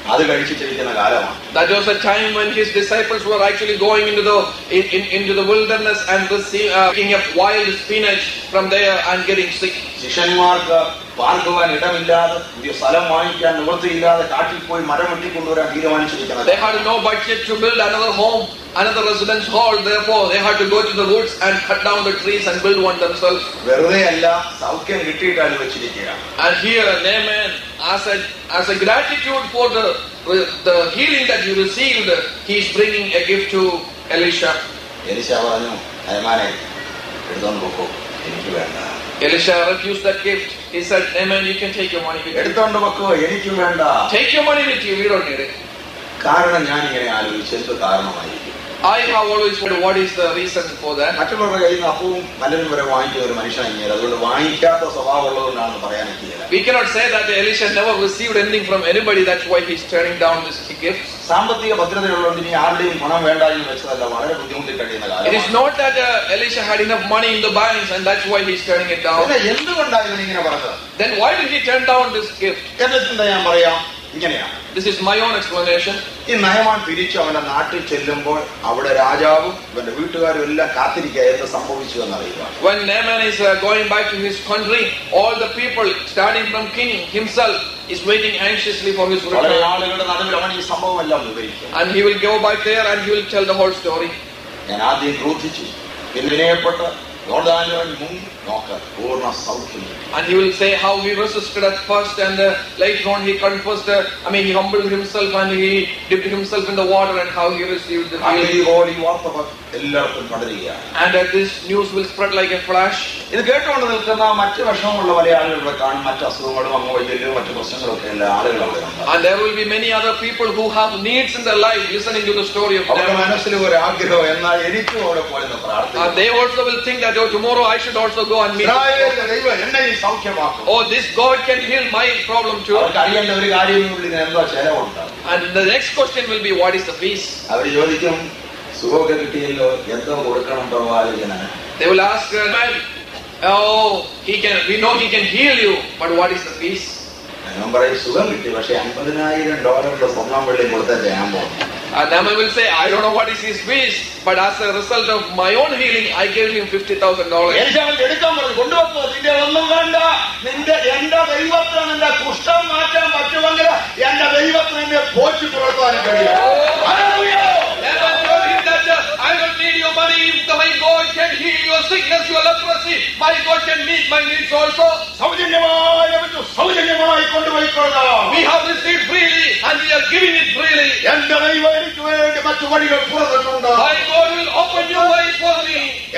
അത് കഴിച്ചിട്ടിരിക്കുന്ന കാലമാണ്. That was a time when his disciples were actually going into the in, in, into the wilderness and receive, uh, picking up wild spinach from there and getting sick. ശിഷ്യന്മാർക്ക് പാർക്കുവാൻ ഇടമില്ലാതെ പുതിയ സ്ഥലം വാങ്ങിക്കാൻ നിവൃത്തിയില്ലാതെ കാട്ടിൽ പോയി മരം വെട്ടിക്കൊണ്ടുവരാൻ തീരുമാനിച്ചിരിക്കുന്നത്. They had no budget to build another home, another residence hall. Therefore, they had to go to the woods and cut down the trees and build one themselves. വെറുതെ അല്ല, സൗഖ്യം കിട്ടിയിട്ടാണ് വെച്ചിരിക്കുക. And here, Naaman, as a as a gratitude for the the healing that he received, he is bringing a gift to Elisha. എലീശ പറഞ്ഞു, നയമാനെ എടുത്തോണ്ട് പോക്കോ, എനിക്ക് വേണ്ട. Elisha refused that gift. He said, Naaman, you can take your money with you. എടുത്തോണ്ട് പോക്കോ, എനിക്ക് വേണ്ട. Take your money with you. We don't need it. കാരണം ഞാൻ ഇങ്ങനെ ആലോചിച്ചു, എന്ത് കാരണമായിരിക്കും? I have always wondered what is the reason for that. മറ്റുള്ളവരുടെ കയ്യിൽ നിന്ന് അപ്പവും മലരും വരെ വാങ്ങിക്കുന്ന ഒരു മനുഷ്യനാണ്. അതുകൊണ്ട് വാങ്ങിക്കാത്ത സ്വഭാവം ഉള്ളതുകൊണ്ടാണ് പറയാൻ പറ്റില്ല. We cannot say that Elisha never received anything from anybody. That's why he's turning down this gift. സാമ്പത്തിക ഭദ്രതയുള്ളതുകൊണ്ട് ഇനി ആരുടെയും പണം വേണ്ട എന്ന് വെച്ചതല്ല, വളരെ ബുദ്ധിമുട്ടി കഴിയുന്ന കാലം. It is not that uh, Elisha had enough money in the banks and that's why he's turning it down. എന്തുകൊണ്ടായിരുന്നു ഇങ്ങനെ പറഞ്ഞത്? Then why did he turn down this gift? എന്റെ ചിന്ത ഞാൻ പറയാം, ഇങ്ങനെയാണ്. This is my own explanation. ഈ നയമാൻ തിരിച്ചു അവന്റെ നാട്ടിൽ ചെല്ലുമ്പോൾ അവിടെ രാജാവും അവന്റെ വീട്ടുകാരും എല്ലാം കാത്തിരിക്കുക എന്ത് സംഭവിച്ചു എന്നറിയുക. When Naaman is uh, going back to his country, all the people, starting from king himself, is waiting anxiously for his return. ആളുകളുടെ നടുവിൽ അവൻ ഈ സംഭവം എല്ലാം വിവരിക്കും. And he will go back there and he will tell the whole story. ഞാൻ ആദ്യം ക്രോധിച്ചു, പിന്നെ വിനയപ്പെട്ട് യോർദാനിൽ മുങ്ങി നോക്ക്, പൂർണ്ണ സൗഖ്യം. And he will say how he resisted at first and uh, later on he confessed, uh, I mean he humbled himself and he dipped himself in the water and how he received the healing. And uh, this news will spread like a flash. ഇത് കേട്ടുകൊണ്ട് നിൽക്കുന്ന മറ്റു വിഷമമുള്ള പല ആളുകളെ കാണും, മറ്റു അസുഖങ്ങളും അങ്ങോട്ടും മറ്റു പ്രശ്നങ്ങളൊക്കെ എല്ലാ ആളുകളും. And there will be many other people who have needs in their life listening to the story of അവരുടെ മനസ്സിൽ ഒരു ആഗ്രഹം, എന്നാൽ എനിക്കും അവിടെ പോയെന്ന് പ്രാർത്ഥിക്കും. And they also will think that oh, tomorrow I should also go and meet. Oh, this God can heal my problem too. And the next question will be, what is the fees? They will ask, man, oh, he can. We know he can heal you, but what is the fees? And Naaman will say, I don't know what is his fees, but as a result of my own healing, I gave him fifty thousand dollars. I don't need your money. If my God can heal your sickness, your leprosy, my God can meet my needs also. We have received freely and we are giving it freely. My God will open your ways for me.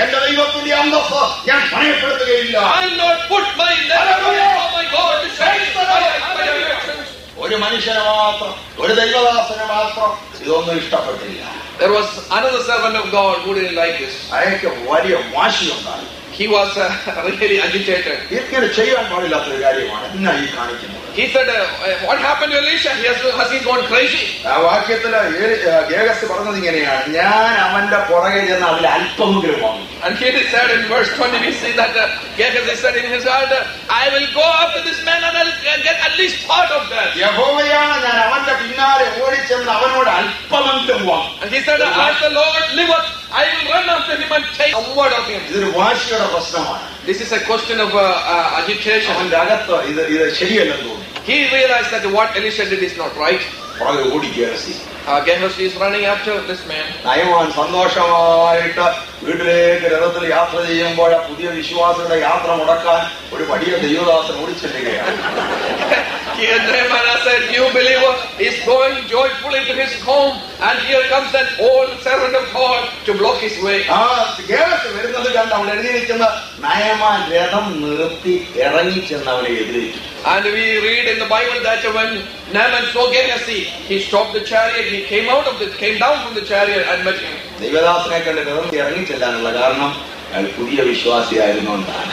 I'll not put my name on my God to shine my actions. ഒരു മനുഷ്യനെ മാത്രം, ഒരു ദൈവദാസനെ മാത്രം ഇതൊന്നും ഇഷ്ടപ്പെട്ടില്ല. There was another servant of God who didn't like this. അയാൾക്ക് വലിയ വാശിയുണ്ടായി. He was uh, really agitated. ഇങ്ങനെ ചെയ്യാൻ പാടില്ലാത്തൊരു കാര്യമാണ് എന്നാ ഈ കാണിക്കുന്നത്. He said, uh, what happened to Elisha? He has, has he gone crazy? ആ വാക്യത്തില് ഗേഹസ് പറഞ്ഞത് ഇങ്ങനെയാണ്, ഞാൻ അവന്റെ പുറകെ ചെന്ന് അതിൽ അല്പമെങ്കിലും വാങ്ങി. And here it said in verse twenty, we see that uh, Gehazi said in his heart, I will go after this man and I'll get at least part of that. യഹോവയാണ്, ഞാൻ അവന്റെ പിന്നാലെ ഓടിച്ചെന്ന് അവനോട് അല്പമെങ്കിലും വാങ്ങി. And he said, as the Lord liveth, I will run after him and take somewhat of him. ഇതൊരു വാശിയുടെ പ്രശ്നമാണ്. This is a question of uh, uh, agitation. അവന്റെ അകത്ത് ഇത് ഇത് ശരിയല്ലെന്ന് തോന്നി. He realized that what Elisha did is not right. പുറകെ ഓടി Gehazi. Uh, Gehazi is running after this man. Naaman സന്തോഷമായിട്ട് വീട്ടിലേക്ക് രഥത്തിൽ യാത്ര ചെയ്യുമ്പോൾ ആ പുതിയ വിശ്വാസിയുടെ യാത്ര മുടക്കാൻ ഒരു വലിയ ദൈവദാസൻ ഓടിച്ചെല്ലുകയാണ്. Here Naaman, as a new believer, is going joyfully to his home, and here comes an old servant of God to block his way. ആ ഗേഹസി വരുന്നത് കണ്ട് അവൻ എഴുതിയിരിക്കുന്ന നയമാൻ രഥം നിർത്തി ഇറങ്ങിച്ചെന്ന് അവനെ എതിരേറ്റു. And we read in the Bible that when Naaman saw Gehazi, he stopped the chariot, he came out of the, came down from the chariot and met him. ദൈവദാസനെ കണ്ട് രഥം ഇറങ്ങിച്ചെല്ലാനുള്ള കാരണം അയാൾ പുതിയ വിശ്വാസിയായിരുന്നുകൊണ്ടാണ്.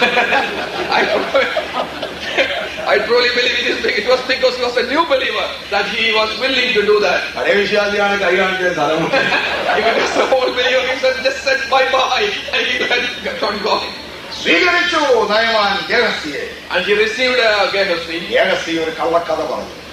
I truly believe it is it was because he was a new believer that he was willing to do that. പഴയ വിശ്വാസിയാണ് കൈ കാണിച്ച സ്ഥലം. If it is the old believer, he said just said bye bye and he had not gone. സ്വീകരിച്ചു Naaman ഗേഹസിയെ. And he received uh, Gehazi. Gehazi ഒരു കള്ളക്കഥ പറഞ്ഞു.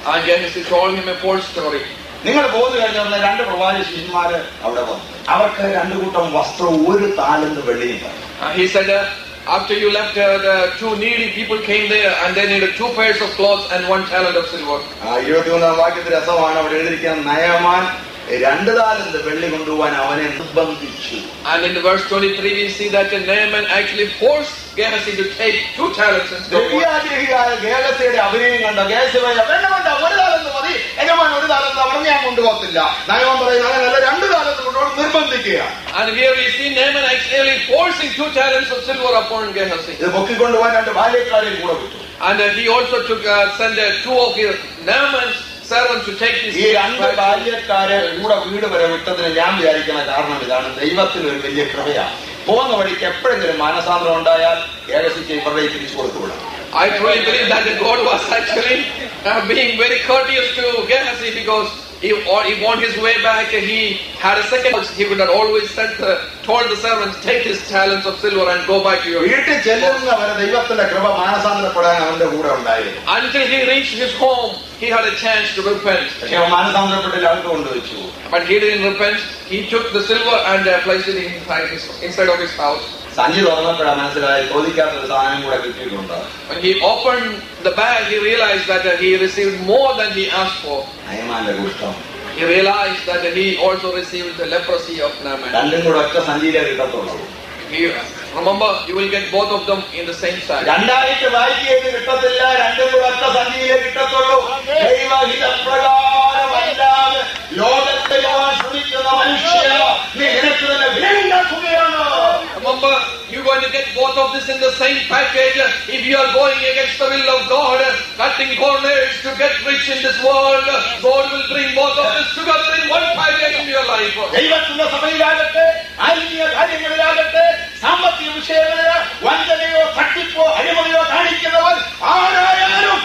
And Gehazi told him a false story. നിങ്ങൾ പോന്നു കഴിഞ്ഞ രണ്ട് പ്രവാചക ശിഷ്യന്മാര് അവിടെ വന്നു. അവർക്ക് രണ്ടു കൂട്ടം വസ്ത്രവും ഒരു താലന്ത് വെള്ളിയും തന്നു. Uh, he said, uh, after you left, uh, the two needy people came there and they needed two pairs of clothes and one talent of silver. ഇരുപത്തിമൂന്നാം വാക്യത്തിൽ രസമാണ് അവിടെ എഴുതിയിരിക്കുന്ന നയമാൻ രണ്ട് താലന്ത് വെള്ളി കൊണ്ടുപോകാൻ അവനെ നിർബന്ധിച്ചു. And in the verse twenty-three we see that Naaman actually forced Gehazi to take two talents and silver. ഗേഹസിയുടെ അഭിനയം കണ്ട ഗേഹസി വേണ്ട ഒരു താലന്ത് മതി, യജമാൻ ഒരു താലന്ത് അവിടെ ഞാൻ കൊണ്ടുപോകത്തില്ല. നയമാൻ പറയുന്നത് അങ്ങനെയല്ല, രണ്ട് താലന്ത് കൊണ്ടുപോകാൻ നിർബന്ധിക്കുക. And here we see Naaman actually forcing two talents of silver upon Gehazi. ഇത് പൊക്കിക്കൊണ്ടുപോകാൻ രണ്ട് ബാല്യക്കാരെയും കൂടെ വിട്ടു. And uh, he also took uh, sent uh, two of his Naaman's servants to take this. ഈ രണ്ട് ബാല്യക്കാരെ കൂടെ വീട് വരെ വിട്ടതിന് ഞാൻ വിചാരിക്കുന്ന കാരണം ഇതാണ്, ദൈവത്തിന് ഒരു വലിയ കൃപയാണ്. പോകുന്ന വഴിക്ക് എപ്പോഴെങ്കിലും മാനസാന്തരം ഉണ്ടായാൽ ഗേഹസിക്ക് ഇവരുടെ തിരിച്ചു കൊടുത്തുവിടാം. I truly believe that God was actually uh, being very courteous to Gehazi because he, or he want his way back. He had a second. He would have always said, uh, told the servants, take his talents of silver and go back to your. വീട്ടിൽ ചെല്ലുന്നവരെ ദൈവത്തിന്റെ കൃപ മാനസാന്തരപ്പെടാൻ അവന്റെ കൂടെ ഉണ്ടായിരുന്നു. Until he reached his home, he had a chance to repent. പക്ഷെ മാനസാന്തരപ്പെട്ടില്ല, അവർക്ക് കൊണ്ടുവച്ചു. But he didn't repent. He took the silver and uh, placed it inside his inside of his house. സഞ്ചി തുറന്നപ്പോഴാണ് മനസ്സിലായി ചോദിക്കാത്തൊരു സാധനം കൂടെ കിട്ടിയിട്ടുണ്ട്. When he opened the bag, he realized that uh, he received more than he asked for. നയമാന്റെ കുഷ്ഠം. He realized that uh, he also received the leprosy of Naaman. രണ്ടും കൂടെ ഒറ്റ സഞ്ചിയിലേ കിട്ടത്തുള്ളൂ. He, remember, you will get both of them in the same sack. രണ്ടായിട്ട് വായിക്കുന്നത് കിട്ടത്തില്ല, രണ്ടും കൂടെ ഒറ്റ സഞ്ചിയിലേ കിട്ടത്തുള്ളൂ. ദൈവഹിതപ്രകാരമല്ലാതെ ലോകത്തെ ശ്രമിക്കുന്ന മനുഷ്യ നീ നിനക്ക് തന്നെ വിലയുണ്ടാക്കുകയാണ്. Remember, you're going to get both of this in the same package. If you are going against the will of God, cutting corners to get rich in this world, God will bring both of this together in one package in your life. ദൈവത്തിന്റെ സഭയിലാകട്ടെ, ആത്മീയ കാര്യങ്ങളിലാകട്ടെ, സാമ്പത്തിക വിഷയങ്ങളില് വഞ്ചനയോ തട്ടിപ്പോ അഴിമതിയോ കാണിക്കുന്നവർ ആരായാലും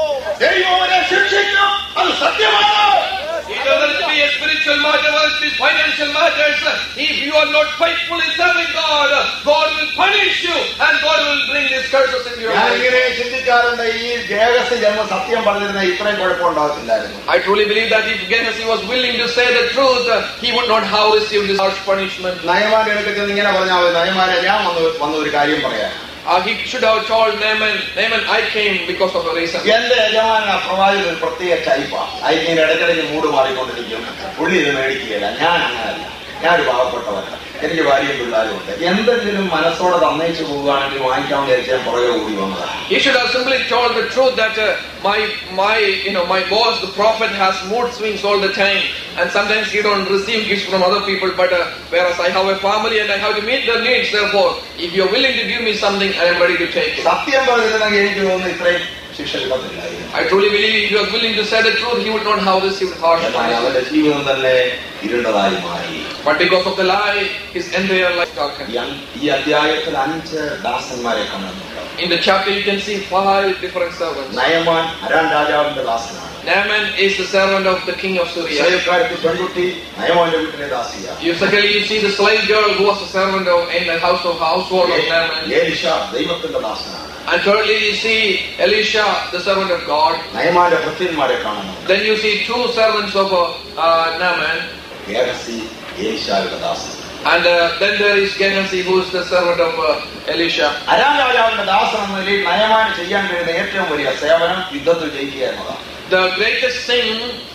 ദൈവനെ ശിക്ഷിക്കും. അത് സത്യമാണ്. Whether it be a spiritual matter, whether it be financial matters, if you are not faithfully serving God, God will punish you and God will bring these curses in your life. ഞാനിങ്ങനെ ചിന്തിക്കാറുണ്ട്, ഈ Gehazi ജന്മ സത്യം പറഞ്ഞിരുന്ന ഇത്രയും കുഴപ്പമുണ്ടാകത്തില്ലായിരുന്നു. I truly believe that if Gehazi was willing to say the truth, he would not have received this harsh punishment. നയമാന്റെ അടുത്ത് ചെന്ന് ഇങ്ങനെ പറഞ്ഞാൽ മതി, നയമാനെ ഞാൻ വന്ന് വന്ന ഒരു കാര്യം പറയാം. Uh, he should have told Naaman, Naaman, I came because of a reason. എന്റെ യജമാന പ്രവാചകൻ ഒരു പ്രത്യേക ടൈപ്പാ. അതിങ്ങനെ ഇടയ്ക്കിടയ്ക്ക് മൂട് മാറിക്കൊണ്ടിരിക്കും. പുള്ളി ഇത് മേടിക്കുകയില്ല. ഞാൻ അങ്ങനല്ല, ഞാനൊരു പാവപ്പെട്ടവല്ല, എനിക്ക് ഭാര്യയും പിള്ളേരും ഉണ്ട്. എന്തെങ്കിലും മനസ്സോടെ തന്നയിച്ചു പോവുകയാണെങ്കിൽ വാങ്ങിക്കാൻ വിചാരിച്ചാൽ പുറകെ കൂടി വന്നതാണ്. He should have simply told the truth that uh, my my you know my boss, the prophet, has mood swings all the time, and sometimes he don't receive gifts from other people. But uh, whereas I have a family and I have to meet their needs, therefore, if you are willing to give me something, I am ready to take it. സത്യം പറഞ്ഞിരുന്നെങ്കിൽ എനിക്ക് തോന്നുന്നു ഇത്രയും ശിക്ഷ കിട്ടത്തില്ലായിരുന്നു. I truly believe if you are willing to say the truth, he would not have received harsh punishment. അവന്റെ ജീവിതം തന്നെ ഇരുണ്ടതായി മാറി. But because of the lie, his entire life darkened. ഈ അധ്യായത്തിൽ അഞ്ച് ദാസന്മാരെ കാണുന്നുണ്ട്. In the chapter, you can see five different servants. Naaman Aram രാജാവിന്റെ ദാസനാണ്. Naaman is the servant of the king of Syria. ഇസ്രായേൽക്കാരത്തി പെൺകുട്ടി നയമാന്റെ വീട്ടിലെ ദാസിയാണ്. You secondly, you see the slave girl who was a servant of in the house of household of Naaman. എലീശ ദൈവത്തിന്റെ ദാസനാണ്. And thirdly, you see Elisha, the servant of God. നയമാന്റെ ഭൃത്യന്മാരെ കാണുന്നു. Then you see two servants of uh, uh, Naaman. Gehazi എലീശായുടെ ദാസൻ. And uh, then there is Gehazi, who is the servant of uh, Elisha. Aram രാജാവിന്റെ ദാസൻ എന്ന നിലയിൽ നയമാന് ചെയ്യാൻ കഴിയുന്ന ഏറ്റവും വലിയ സേവനം യുദ്ധത്തിൽ ജയിക്കുക എന്നതാണ്. The greatest thing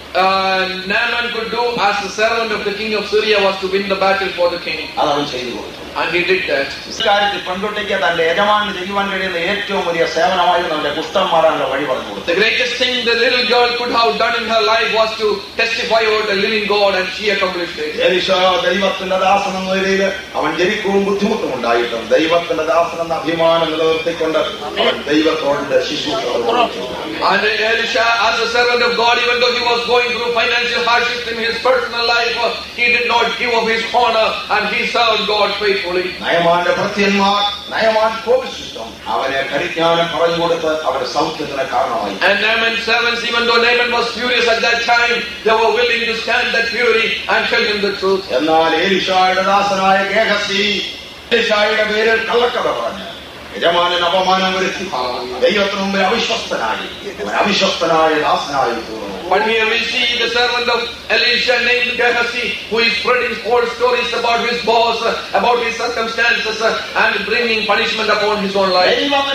uh, Naaman could do as the servant of the king of Syria was to win the battle for the king. അതവൻ ചെയ്തു കൊടുത്തു. And he did that. ഇക്കാര്യത്തിൽ പെൺകുട്ടിക്ക് തന്റെ യജമാനന് ചെയ്യുവാൻ കഴിയുന്ന ഏറ്റവും വലിയ സേവനമായിരുന്നു അവന്റെ കുഷ്ഠം മാറാനുള്ള വഴി പറഞ്ഞു കൊടുത്തു. The greatest thing the little girl could have done in her life was to testify about the living God, and she accomplished it. എലീശ ദൈവത്തിന്റെ ദാസൻ എന്ന നിലയിൽ അവൻ ജനിക്കവും ബുദ്ധിമുട്ടും ഉണ്ടായിട്ടും ദൈവത്തിന്റെ ദാസൻ എന്ന അഭിമാനം നിലനിർത്തിക്കൊണ്ട് അവൻ ദൈവത്തോടെ ശുശ്രൂഷ നിർവഹിച്ചു. And Elisha, as a servant of God, even though he was going through financial hardships in his personal life, he did not give up his honor and he served God faithfully. നയമാന്റെ ഭൃത്യന്മാർ Naaman കോപിച്ചിട്ടും അവനെ പരിജ്ഞാനം പറഞ്ഞു കൊടുത്ത് അവരുടെ സൗഖ്യത്തിന് കാരണമായി. And Naaman's servants, even though Naaman was furious at that time, they were willing to stand that fury and tell him the truth. എന്നാൽ എലീശായുടെ ദാസനായ Gehazi എലീശായുടെ പേരിൽ കള്ളക്കഥ പറഞ്ഞ് യജമാനൻ അപമാനം വരുത്തി ദൈവത്തിന് മുമ്പിൽ അവിശ്വസ്തനായി അവിശ്വസ്തനായ ദാസനായി തീർന്നു. But here we see the servant of Elisha named Gehazi, who is spreading false stories about his boss, about his circumstances, and bringing punishment upon his own life.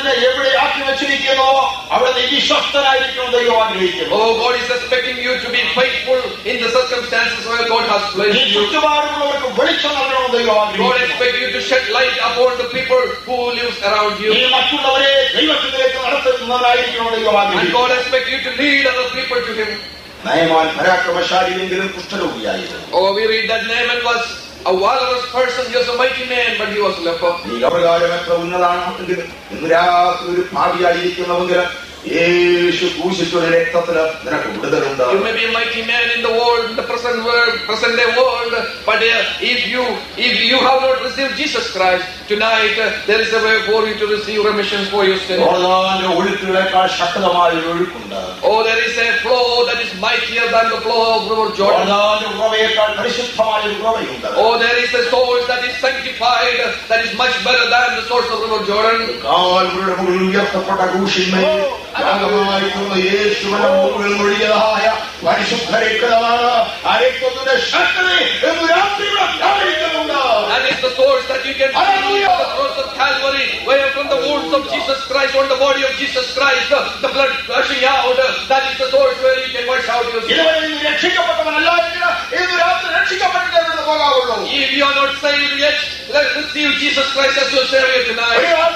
Oh, God is expecting you to be faithful in the circumstances where God has placed you. God expects you to shed light upon the people who live around you. And God expects you to lead other people to Him. Oh, we read that Naaman was a valorous person. He was a mighty man, but he was a leper. You may be a mighty man in the world, in the present world, present day world, but uh, if you if you have not received Jesus Christ tonight, uh, there is a way for you to receive remission for your sins. Oh, there is a flow that is mightier than the flow of River Jordan. Oh, there is a source that is sanctified, that is much better than the source of River Jordan. That is the source that you can see from the cross of Calvary, where from the wounds of Jesus Christ, on the body of Jesus Christ, the blood gushing out. That is the source where you can wash out your sins. If you are not saved yet, let's receive Jesus Christ as your Savior tonight.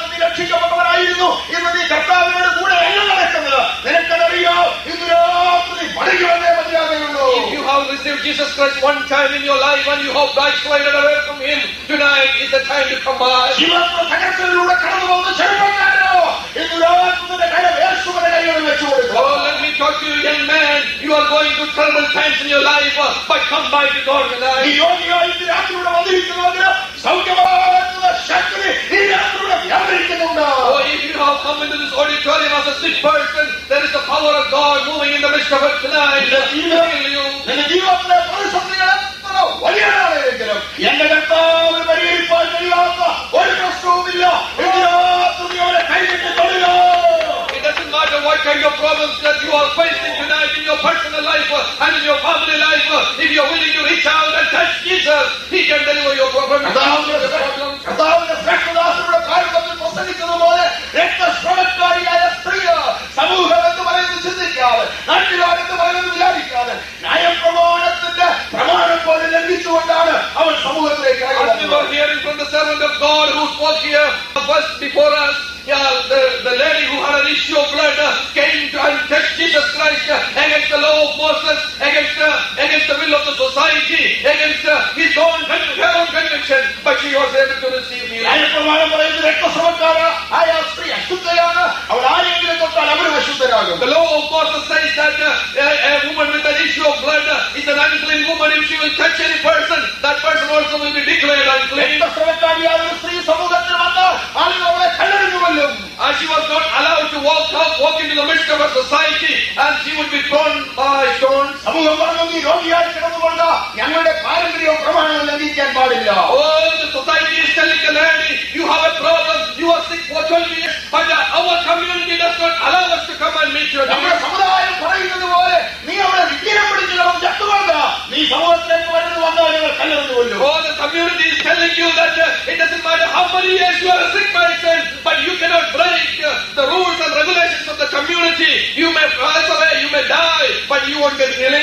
If you have received Jesus Christ one time in your life and you have backslided away from Him, tonight is the time to come back. Oh, let me talk to you, young man. You are going through terrible times in your life, but come back to God tonight. Oh, if you have come into this auditorium as a sick person, there is the power of God moving in the midst of it tonight. Let me heal you. It doesn't matter what kind of problems that you are facing tonight in your personal life and in your family life. If you are willing to reach out and touch Jesus, He can deliver your problems. As we were hearing from the servant of God who spoke here first before us, yeah, the, the lady who had an issue of blood uh, came to and touched Jesus Christ uh, against the law of Moses, against, uh, against the will of the society, against uh, his own, her own conviction, but she was able to receive healing. The law of Moses says that uh, a, a woman with an issue of blood uh, is an unclean woman. If she will touch any person, that person also will be declared unclean. And she was not allowed to walk out, walk into the midst of her society, and she would be thrown by stones. Oh, the society is telling the lady, you have a problem, you are sick for twelve years, but uh, our community does not allow us to come and meet your needs. Oh, the community is telling you that uh, it doesn't matter how many years you are a sick person, but you cannot break uh, the rules and regulations of the community. You may pass away, you may die, but you won't get healing.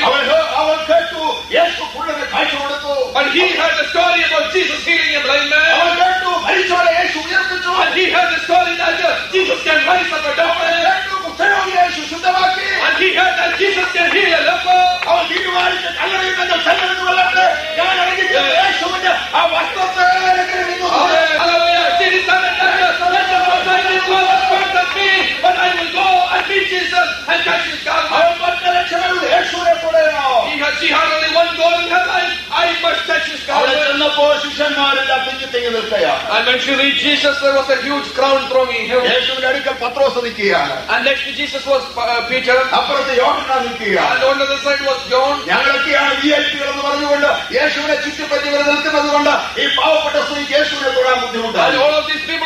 But he heard the story about Jesus healing a blind man. And he heard the story that uh, Jesus can raise up a dead man. And he heard that Jesus can heal a leper. Hallelujah. Jesus said that let the society at me, but I will go and meet Jesus and touch his garment. He had, she had only one goal in her life. I must touch his garment. And when she reached Jesus, there was a huge crowd thronging him. And next to Jesus was uh, Peter. And on the other side was John. And all of these people were writing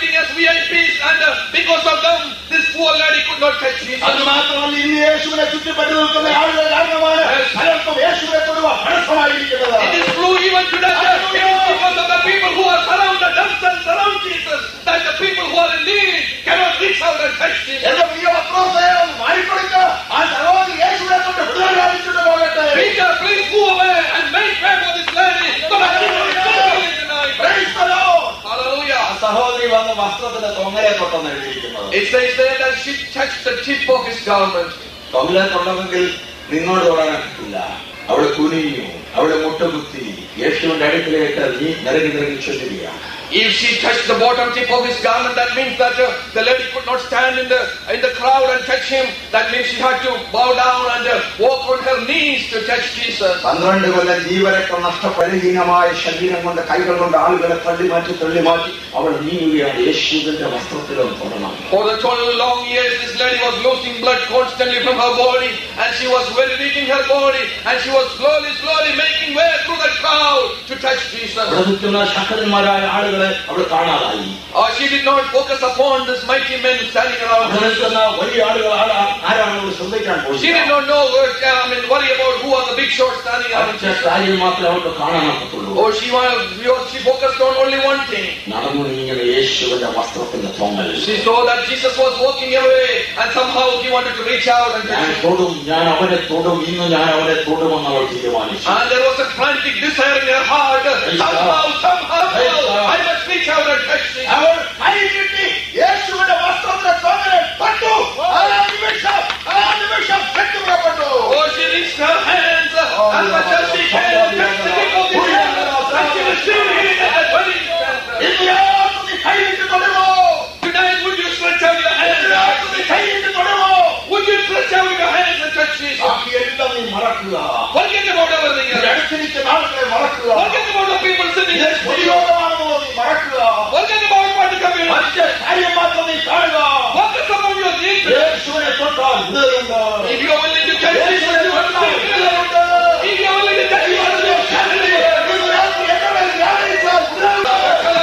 sitting as V I Ps, and uh, because of them, this poor lady could not touch Jesus. അത് മാത്രമല്ല, ഇന്ന് യേശുവിനെ ചുറ്റിപ്പറ്റി നിൽക്കുന്ന ആളുകൾ കാരണമാണ് പലർക്കും യേശുവിനെ തൊടുവാൻ തടസ്സമായിരിക്കുന്നത്. It is true even today that it is because of the people who are surrounded us and surround Jesus that the people who are in need cannot reach out and touch Jesus. എന്റെ പ്രിയ പത്രോസേ, ഒന്ന് മാറിക്കൊടുക്ക. ആ സഹോദരി യേശുവിനെ തൊട്ട് വിടുതൽ പ്രാപിച്ചിട്ട് പോകട്ടെ. Peter, please go away and make way for this lady. So that she will be totally denied. Praise the Lord. Hallelujah. ആ സഹോദരി വന്ന് വസ്ത്രത്തിന്റെ തൊങ്ങലെ തൊട്ടെന്ന് എഴുതിയിരിക്കുന്നത്. It says there that she touched the tip of his garment. തൊങ്ങലെ തൊണ്ടെങ്കിൽ നിന്നോട് തൊടാനില്ല. അവിടെ കുനിഞ്ഞു, അവിടെ മുട്ടുകുത്തി യേശുവിന്റെ അടുക്കലേക്ക് നീ നിരങ്ങി നിരങ്ങി ചൊല്ലുകയാണ്. If she touched the bottom tip of his garment, that means that uh, the lady could not stand in the in the crowd and touch him. That means she had to bow down and uh, walk on her knees to touch Jesus. പന്ത്രണ്ട് കൊല്ലം ജീവരക്തം നഷ്ടപരിഹീനമായ ശരീരം കൊണ്ട് കൈകൾ കൊണ്ട് ആളുകളെ തള്ളിമാറ്റി തള്ളിമാറ്റി അവൾ നീങ്ങുകയാണ്. യേശുവിന്റെ വസ്ത്രത്തിലും തൊടണം. For the twelve long years, this lady was losing blood constantly from her body, and she was very weak in her body, and she was slowly, slowly making way through the crowd to touch Jesus. ശക്തന്മാരായ ആളുകൾ അവൾ കാണാതായി. Uh, she did not focus upon this mighty men standing around her. വലിയ ആളുകൾ ആരാണെന്ന് ശ്രദ്ധിക്കാൻ പോയി. She did not know, uh, I mean, worry about who are the big shots standing around her. കാര്യം മാത്രമേ അവൾക്ക് കാണാനൊക്കത്തുള്ളൂ. Oh, she was, she focused on only one thing. നടന്നു നീങ്ങുന്ന യേശുവിന്റെ വസ്ത്രത്തിന്റെ തൊങ്ങൽ. She saw that Jesus was walking away, and somehow he wanted to reach out and touch him. തൊടും, ഞാൻ അവനെ തൊടും, ഇന്ന് ഞാൻ അവനെ തൊടുമെന്ന് അവൾ തീരുമാനിച്ചു. And there was a frantic desire in her heart. Somehow, somehow, I must reach out and touch him. അവൾ കൈ കിട്ടി യേശുവിന്റെ വസ്ത്രത്തിന്റെ തൊങ്ങലിൽ തൊട്ടു. ആ നിമിഷം ആ നിമിഷം ശക്തിപ്പെടപ്പെട്ടു. Oh, she reached her hands as much as she can and touched the tip of his hand, and she received healing at that very instant. ഇന്ന് യാതൊരു നീ കൈ കിട്ടി തൊടുമോ? Tonight, would you stretch out your hands? യാതൊരു നീ കൈ കിട്ടി തൊടുമോ? Would you stretch out your hands and touch Jesus? ബാക്കിയെല്ലാം നീ മറക്കുക. Forget about everything else. അടുത്തിരിക്കുന്ന ആളുകളെ മറക്കുക. Forget about the people sitting ഇത് next to you. പൊതുയോഗമാണെന്നോ നീ മറക്കുക. Forget about what the community. മറ്റേ കാര്യം മാത്രം നീ കാണുക. Focus upon your needs. യേശുവിനെ തൊട്ടാൽ വിടുതലുണ്ട്. If you are willing to touch Jesus, you will be healed. വിടുതലുണ്ട്. If you are willing to touch Jesus, you will be healed. ഇന്ന് രാത്രി എന്നെ മേൽ ധ്യാനിച്ചാൽ വിടുതലുണ്ട്.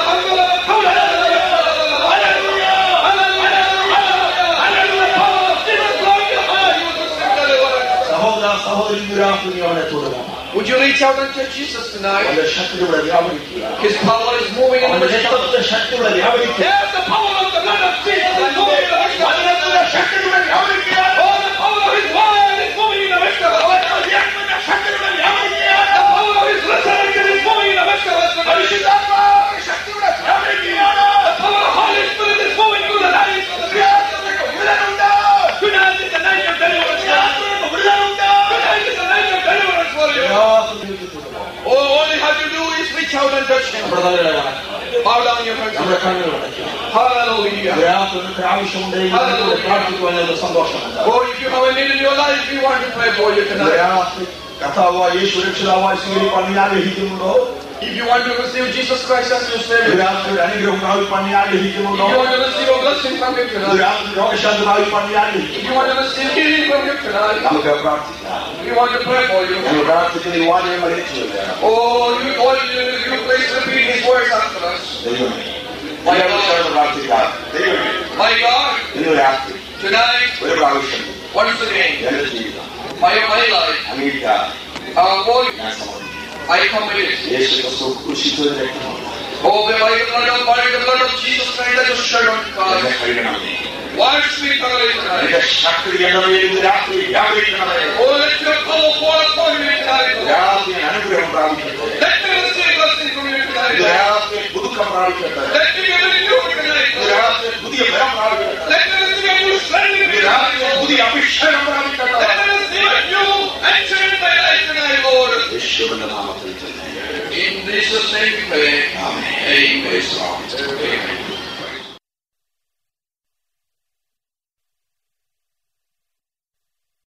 സഹോദര സഹോദരി രാത്രി അവനെ തൊടുമോ? Would you reach out and touch Jesus tonight? അവന്റെ ശക്തിയുടെ വ്യാപരിക്കുക. His power is moving in the അവന്റെ midst of us. രക്തത്തിന്റെ ശക്തിയുടെ വ്യാപരിക്കുക. There's the power of the blood of Jesus is moving in the midst of us. വചനത്തിന്റെ ശക്തിയുടെ വ്യാപരിക്കുക. Oh, the power of His word is moving in the midst of us. അവന്റെ ഉയർപ്പിന്റെ ശക്തിയുടെ വ്യാപരിക്കുക. The power of His resurrection is moving in the midst of us. പരിശുദ്ധാത്മാവിന്റെ ശക്തിയുടെ വ്യാപരിക്കുകയാണ്. The power of Holy Spirit is moving through the lives of the people. വിടുതലുണ്ട്. Tonight is the night of deliverance. വിടുതലുണ്ട്. Tonight is the night of deliverance for you. Oh, all you have to do is reach out and touch Him. Bow down your heads. നമ്മുടെ കണ്ണുകൾ അടയ്ക്കുക. Hallelujah. ഒരാൾക്ക് ആവശ്യമുണ്ടെങ്കിൽ പ്രാർത്ഥിക്കുവാനുള്ള സന്തോഷമുണ്ട്. Oh, if you have a need in your life, we want to pray for you tonight. കർത്താവായ യേശു രക്ഷിതാവായി സ്വീകരിക്കാൻ നീ ആഗ്രഹിക്കുന്നുണ്ടോ? If you want to receive Jesus Christ as your Savior, ഒരാൾക്ക് അനുഗ്രഹം പ്രാപിക്കാൻ നീ if ആഗ്രഹിക്കുന്നുണ്ടോ? you want to receive a blessing from Him tonight, ഒരാൾക്ക് രോഗശാന്തി പ്രാപിക്കാൻ നീ if ആഗ്രഹിക്കുന്നു. you want to receive healing from Him tonight, നമുക്ക് പ്രാർത്ഥിക്കാം. we want to pray for you. നമ്മൾ പ്രാർത്ഥിക്കുന്ന ഈ വാചകം അറിയിച്ചു. Oh, you all you, you please repeat His words after us. ദൈവമേ, എല്ലാവരും ചേർന്ന് പ്രാർത്ഥിക്കാം. ദൈവമേ, My God, ഇന്ന് രാത്രി tonight, ഒരു പ്രാവശ്യം once again, എന്റെ ജീവിതം my, my life, അംഗീകരിക്കാൻ uh, all ഞാൻ സമ്മതിക്കുന്നു. I commit it. യേശു ക്രിസ്തു ക്രൂശിച്ചതിന്റെ രക്തമാണ് Oh, by the blood of, by the blood of Jesus Christ that was shed on എന്നെ Calvary. കഴുകണമേ. Wash me thoroughly tonight. എന്റെ ശക്തി എന്റെ മേൽ ഇന്ന് രാത്രി വ്യാപരിക്കണമേ. Oh, let your power fall upon me tonight. രാത്രി ഞാൻ അനുഗ്രഹം പ്രാപിക്കട്ടെ. Let me receive blessing from you ഇന്ന് tonight. രാത്രി പുതുക്കം പ്രാപിക്കട്ടെ. Let me get a new tonight. ഇന്ന് രാത്രി പുതിയ ബലം പ്രാപിക്കട്ടെ. Let me receive a new strength in ഇന്ന് me രാത്രി tonight. പുതിയ അഭിഷേകം പ്രാപിക്കട്ടെ. Let me receive a new answer in my life tonight, Lord. യേശുവിന്റെ നാമത്തിൽ തന്നെ. In Jesus' name we pray. Amen. Amen.